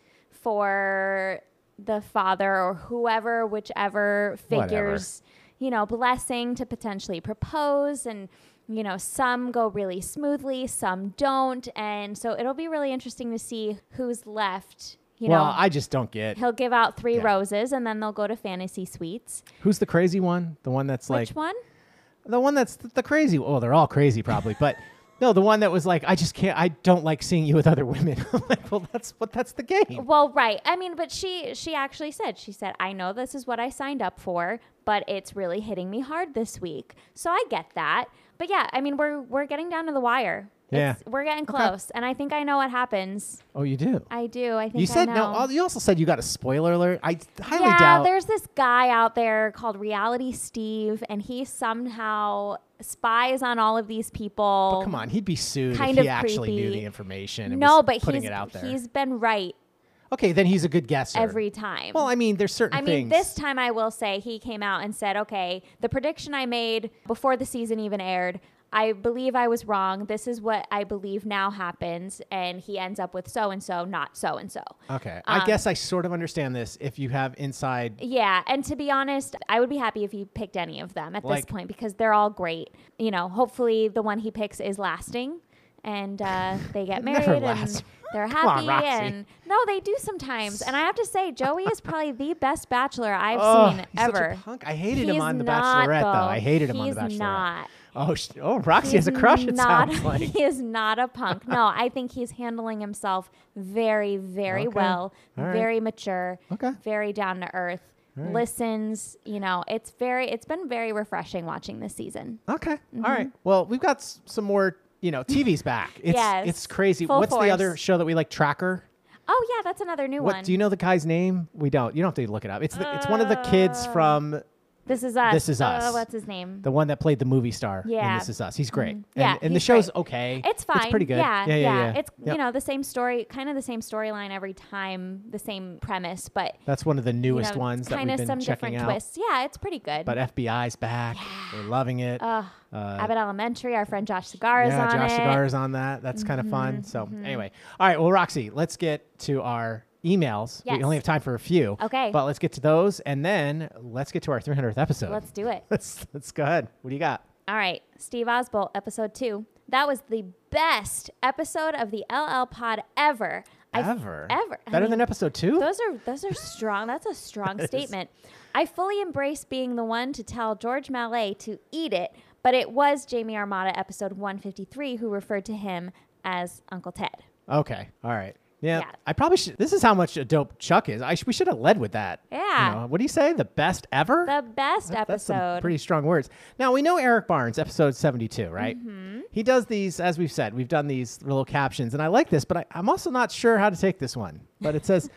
for the father or whoever, whichever figures, Whatever. you know, blessing to potentially propose. And, you know, some go really smoothly, some don't. And so it'll be really interesting to see who's left. You well, know, I just don't get. He'll give out three yeah. roses, and then they'll go to fantasy suites. Who's the crazy one? The one that's Which like. Which one? The one that's th- the crazy. Oh, they're all crazy probably, but no, the one that was like, I just can't. I don't like seeing you with other women. I'm like, well, that's what that's the game. Well, right. I mean, but she she actually said, she said, I know this is what I signed up for, but it's really hitting me hard this week. So I get that. But yeah, I mean, we're we're getting down to the wire. Yeah. It's, we're getting close, okay. and I think I know what happens. Oh, you do? I do. I think you said I know. no. You also said you got a spoiler alert. I highly yeah, doubt. There's this guy out there called Reality Steve, and he somehow spies on all of these people. But come on, he'd be sued kind if he of actually creepy. knew the information. And no, was but putting he's it out there. he's been right. Okay, then he's a good guesser every time. Well, I mean, there's certain I things. mean, this time I will say he came out and said, okay, the prediction I made before the season even aired, I believe I was wrong. This is what I believe now happens. And he ends up with so-and-so, not so-and-so. Okay. Um, I guess I sort of understand this if you have inside. Yeah. And to be honest, I would be happy if he picked any of them at Like- this point because they're all great. You know, hopefully the one he picks is lasting and uh, they get married Never and lasts. they're Come on, happy. Roxy. And no, they do sometimes. And I have to say, Joey is probably the best bachelor I've Oh, seen he's ever. such a punk. I hated him He's on The not, Bachelorette, though. though. I hated him on He's The Bachelorette. not. Oh, sh- oh, Roxy He's has a crush, it not, sounds like. He is not a punk. No, I think he's handling himself very, very Okay. well, All right. very mature, Okay. very down to earth, All right. listens, you know, it's very, it's been very refreshing watching this season. Okay. Mhm. All right. Well, we've got s- some more, you know, T V's back. It's, Yes. it's crazy. Full What's force. the other show that we like, Tracker? Oh yeah, that's another new What one. do you know the guy's name? We don't. You don't have to look it up. It's the, it's one of the kids Uh, from This Is Us. This Is Us. Uh, what's his name? the one that played the movie star in Yeah. This Is Us. He's great. Mhm. And, Yeah, and the he's show's great. okay. It's fine. It's pretty good. Yeah, yeah, yeah. yeah. It's Yep. you know the same story, kind of the same storyline every time, the same premise, but That's one of the newest you know, ones that kind we've of been some checking different out. twists. Yeah, it's pretty good. But F B I's back. We're loving it. Ugh. Uh, Abbott Elementary, our friend Josh Cigar is yeah, on Josh it. Cigar is on that. That's kind of fun. Mhm, So mhm. anyway, all right. Well, Roxy, let's get to our emails. Yes. We only have time for a few. Okay. But let's get to those, and then let's get to our three hundredth episode. Let's do it. let's let's go ahead. What do you got? All right, Steve Osbolt, episode two. That was the best episode of the L L Pod ever. I f- Ever? ever. I Better mean, than episode two? Those are those are strong. That's a strong That is. statement. I fully embrace being the one to tell George Mallet to eat it, but it was Jamie Armada, episode one fifty-three, who referred to him as Uncle Ted. Okay. All right. Yeah, Yeah. I probably should. This is how much a dope Chuck is. I sh- we should have led with that. Yeah. You know, what do you say? The best ever? The best That- That's some episode. pretty strong words. Now, we know Eric Barnes, episode seventy-two, right? Mhm. He does these, as we've said, we've done these little captions, and I like this, but I, I'm also not sure how to take this one. But it says,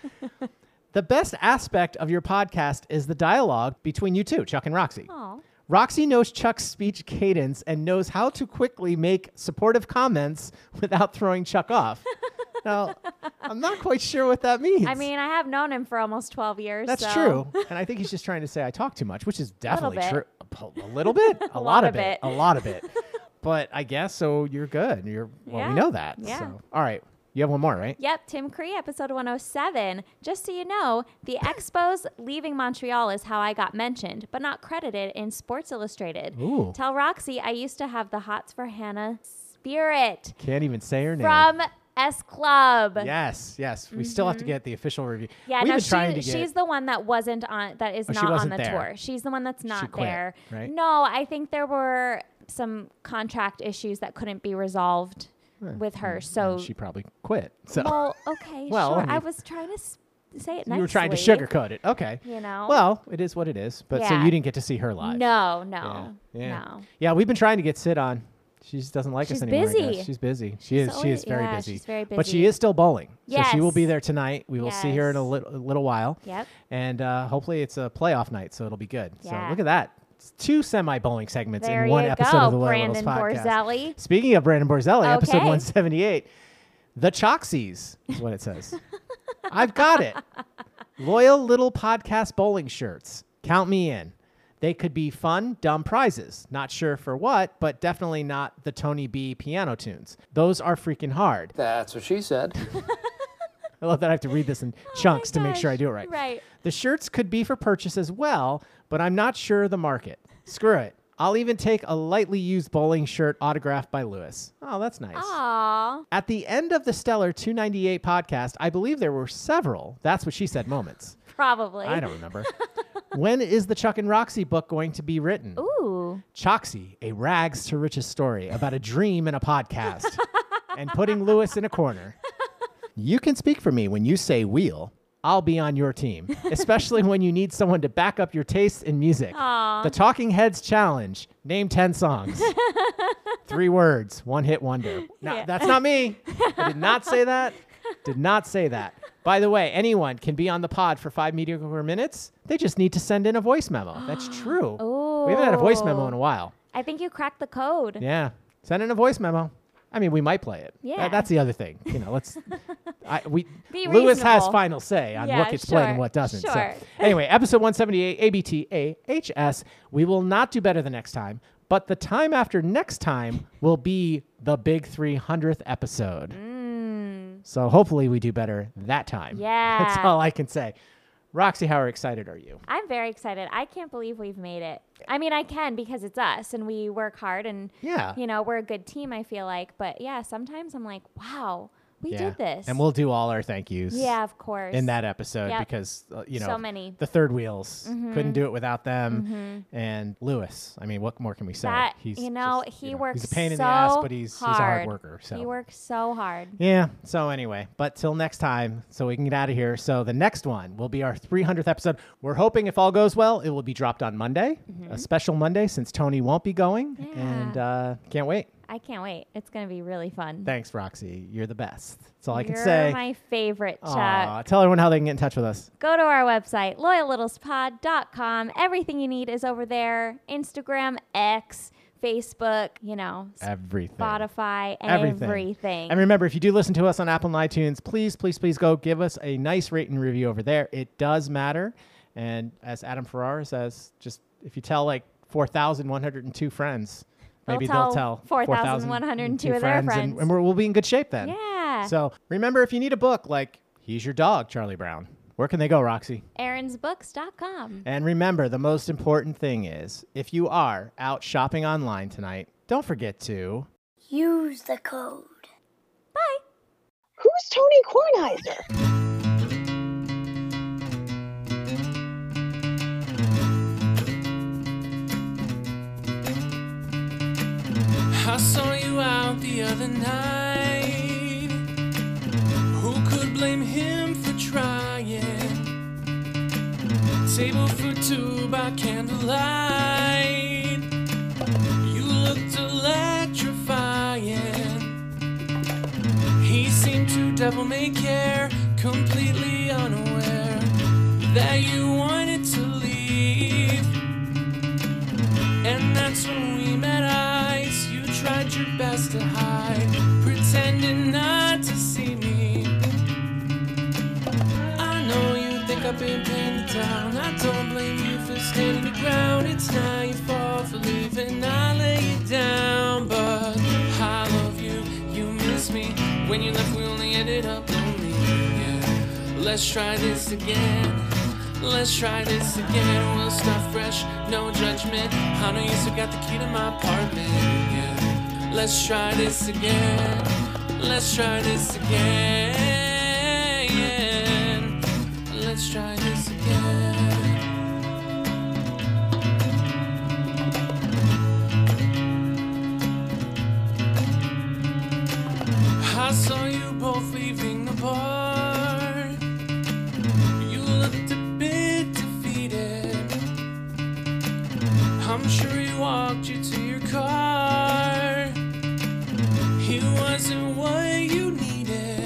the best aspect of your podcast is the dialogue between you two, Chuck and Roxy. Aw. Roxy knows Chuck's speech cadence and knows how to quickly make supportive comments without throwing Chuck off. Now, I'm not quite sure what that means. I mean, I have known him for almost twelve years. That's so- true. And I think he's just trying to say I talk too much, which is definitely bit. true. a little bit, a, A lot, lot of of it, it. a lot of it. But I guess so. You're good. You're well. Yeah. We know that. Yeah. So all right. You have one more, right? Yep, Tim Cree, episode one oh seven. Just so you know, the Expos leaving Montreal is how I got mentioned, but not credited in Sports Illustrated. Ooh. Tell Roxy I used to have the hots for Hannah Spirit Can't even say her name. from S Club. Yes, yes. We still have to get the official review. Yeah, We've no, been trying she, to get. she's the one that wasn't on, that is Oh, she not on wasn't the there. tour. She's the one that's not quit, there. right? No, I think there were some contract issues that couldn't be resolved with her. So she probably quit. So well, okay, Well, sure. I I, mean- was trying to s- say it nicely. you were trying to sugarcoat it. Okay. You know? Well, it is what it is. But so Yeah. you didn't get to see her live. No, no, Yeah. Yeah. no. Yeah, we've been trying to get Sid on. She just doesn't like She's us anymore. I busy. guess. She's busy. She She's is. She always- is very yeah, busy. she's very But she busy. is still bowling. So she will Yes. be there tonight. We will see her in a, Yes. lit- a little while. Yep. And uh, hopefully it's a playoff night, so it'll be good. Yeah. So look at that. It's two semi-bowling segments There in one you episode go, of the Loyal Brandon Littles podcast. Borzelli. Speaking of Brandon Borzelli, episode Okay. one seventy-eight, the Choxies is what it says. I've got it. Loyal Little Podcast bowling shirts. Count me in. They could be fun, dumb prizes. Not sure for what, but definitely not the Tony B piano tunes. Those are freaking hard. That's what she said. I love that I have to read this in chunks to make sure I do it right. Oh Right. The shirts could be for purchase as well, but I'm not sure the market. Screw it. I'll even take a lightly used bowling shirt autographed by Lewis. Oh, that's nice. Aw. At the end of the Stellar two ninety-eight podcast, I believe there were several That's What She Said moments. Probably. I don't remember. When is the Chuck and Roxy book going to be written? Ooh. Choxy, a rags to riches story about a dream and a podcast and putting Lewis in a corner. You can speak for me when you say wheel. I'll be on your team, especially when you need someone to back up your taste in music. Aw. The Talking Heads Challenge. Name ten songs. Three words, one hit wonder. No, Yeah. that's not me. I did not say that. Did not say that. By the way, anyone can be on the pod for five mediocre minutes. They just need to send in a voice memo. That's true. We haven't had a voice memo in a while. I think you cracked the code. Yeah. Send in a voice memo. I mean, we might play it. Yeah. That- that's the other thing. You know, let's. I, we Be Lewis has reasonable. final say on Yeah, what gets played and sure, what doesn't. sure. So anyway, episode one seventy-eight, A B T A H S. We will not do better the next time, but the time after next time will be the big three hundredth episode. So hopefully we do better that time. Yeah. That's all I can say. Roxy, how excited are you? I'm very excited. I can't believe we've made it. I mean, I can because it's us and we work hard and, Yeah. you know, we're a good team, I feel like. But yeah, sometimes I'm like, wow, we Yeah. did this. And we'll do all our thank yous. Yeah, of course. In that episode Yep. because, uh, you know, So many. the third wheels Mhm. couldn't do it without them. Mhm. And Lewis, I mean, what more can we say? That, he's you know, just, he you know, works He's a pain in so the ass, but he's, hard. he's a hard worker. So. He works so hard. Yeah. So anyway, but till next time, so we can get out of here. So the next one will be our three hundredth episode. We're hoping if all goes well, it will be dropped on Monday, Mhm. a special Monday since Tony won't be going. Yeah. And uh, can't wait. I can't wait. It's going to be really fun. Thanks, Roxy. You're the best. That's all I can You're say. my favorite, Chuck. Aw, tell everyone how they can get in touch with us. Go to our website, loyal littles pod dot com. Everything you need is over there. Instagram, X, Facebook, you know, s- Everything. Spotify, Everything. everything. And remember, if you do listen to us on Apple and iTunes, please, please, please go give us a nice rate and review over there. It does matter. And as Adam Ferrara says, just if you tell like four thousand one hundred two friends, They'll maybe tell they'll tell four thousand one hundred two of their And, friends. and we're, we'll be in good shape then. Yeah. So remember, if you need a book like He's Your Dog, Charlie Brown, where can they go, Roxy? aarons books dot com. And remember, the most important thing is if you are out shopping online tonight, don't forget to Use the code. Who's Tony Kornheiser? I saw you out the other night. Who could blame him for trying? Table for two by candlelight. You looked electrifying. He seemed to devil may care, completely unaware that you wanted to leave. And that's when we met eyes. You tried your best to hide, pretending not to see me. I know you think I've been pinned down. I don't blame you for standing your ground. It's now your fault. leaving, I lay you down, but I love you, you miss me. When you left, we only ended up lonely, yeah. Let's try this again. Let's try this again. We'll start fresh, no judgment. I know you still got the key to my apartment, yeah. Let's try this again. Let's try this again. Let's try this again. I saw you both leaving the bar. You looked a bit defeated. I'm sure he walked you to your car. He wasn't what you needed.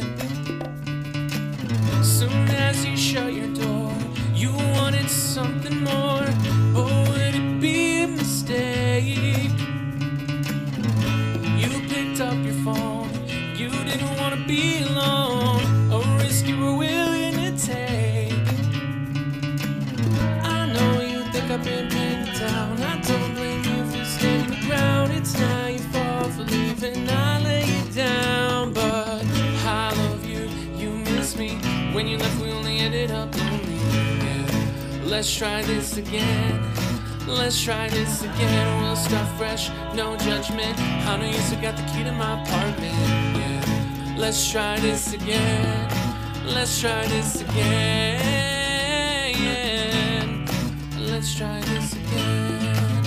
Soon as you shut your door, you wanted something more. But would it be a mistake? You picked up your phone. You didn't want to be alone. A risk you were willing to take. I know you think I've been pinned down. I don't blame you for standing your ground. It's not your fault for leaving. I lay you down, but I love you, you miss me. When you left, we only ended up lonely, yeah. Let's try this again. Let's try this again. We'll start fresh, no judgment. I know you still got the key to my apartment, yeah. Let's try this again. Let's try this again. Let's try this again.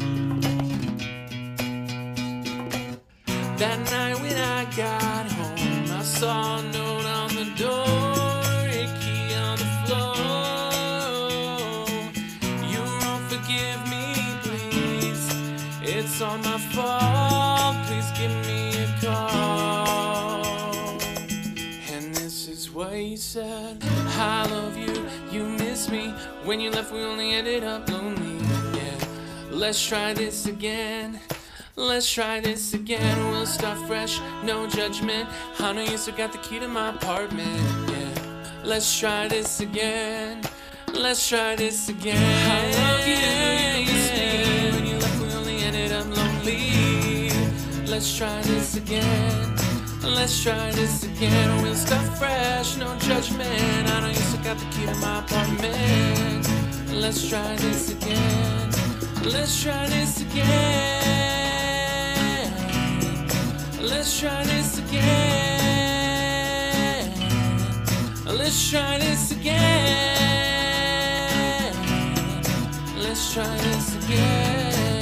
That night when I got home, I saw a note on the door, a key on the floor. You wrote, forgive me, please. It's all my fault. Please give me a call. And this is what you said. I love you, you miss me. When you left, we only ended up lonely, yeah. Let's try this again. Let's try this again. We'll start fresh, no judgment. I know you still got the key to my apartment, yeah. Let's try this again. Let's try this again. I love you, you miss me. When you left, we only ended up lonely. Let's try this again. Let's try this again. We'll start fresh, no judgment. I know you still got the key to my apartment. Let's try this again. Let's try this again. Let's try this again. Let's try this again. Let's try this again.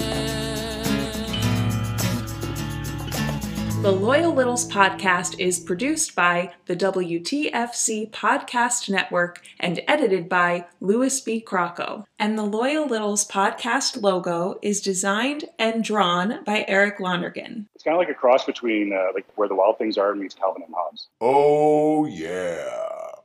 The Loyal Littles podcast is produced by the W T F C Podcast Network and edited by Louis B. Crocco. And the Loyal Littles podcast logo is designed and drawn by Eric Lonergan. It's kind of like a cross between uh, like Where the Wild Things Are meets Calvin and Hobbes. Oh, yeah.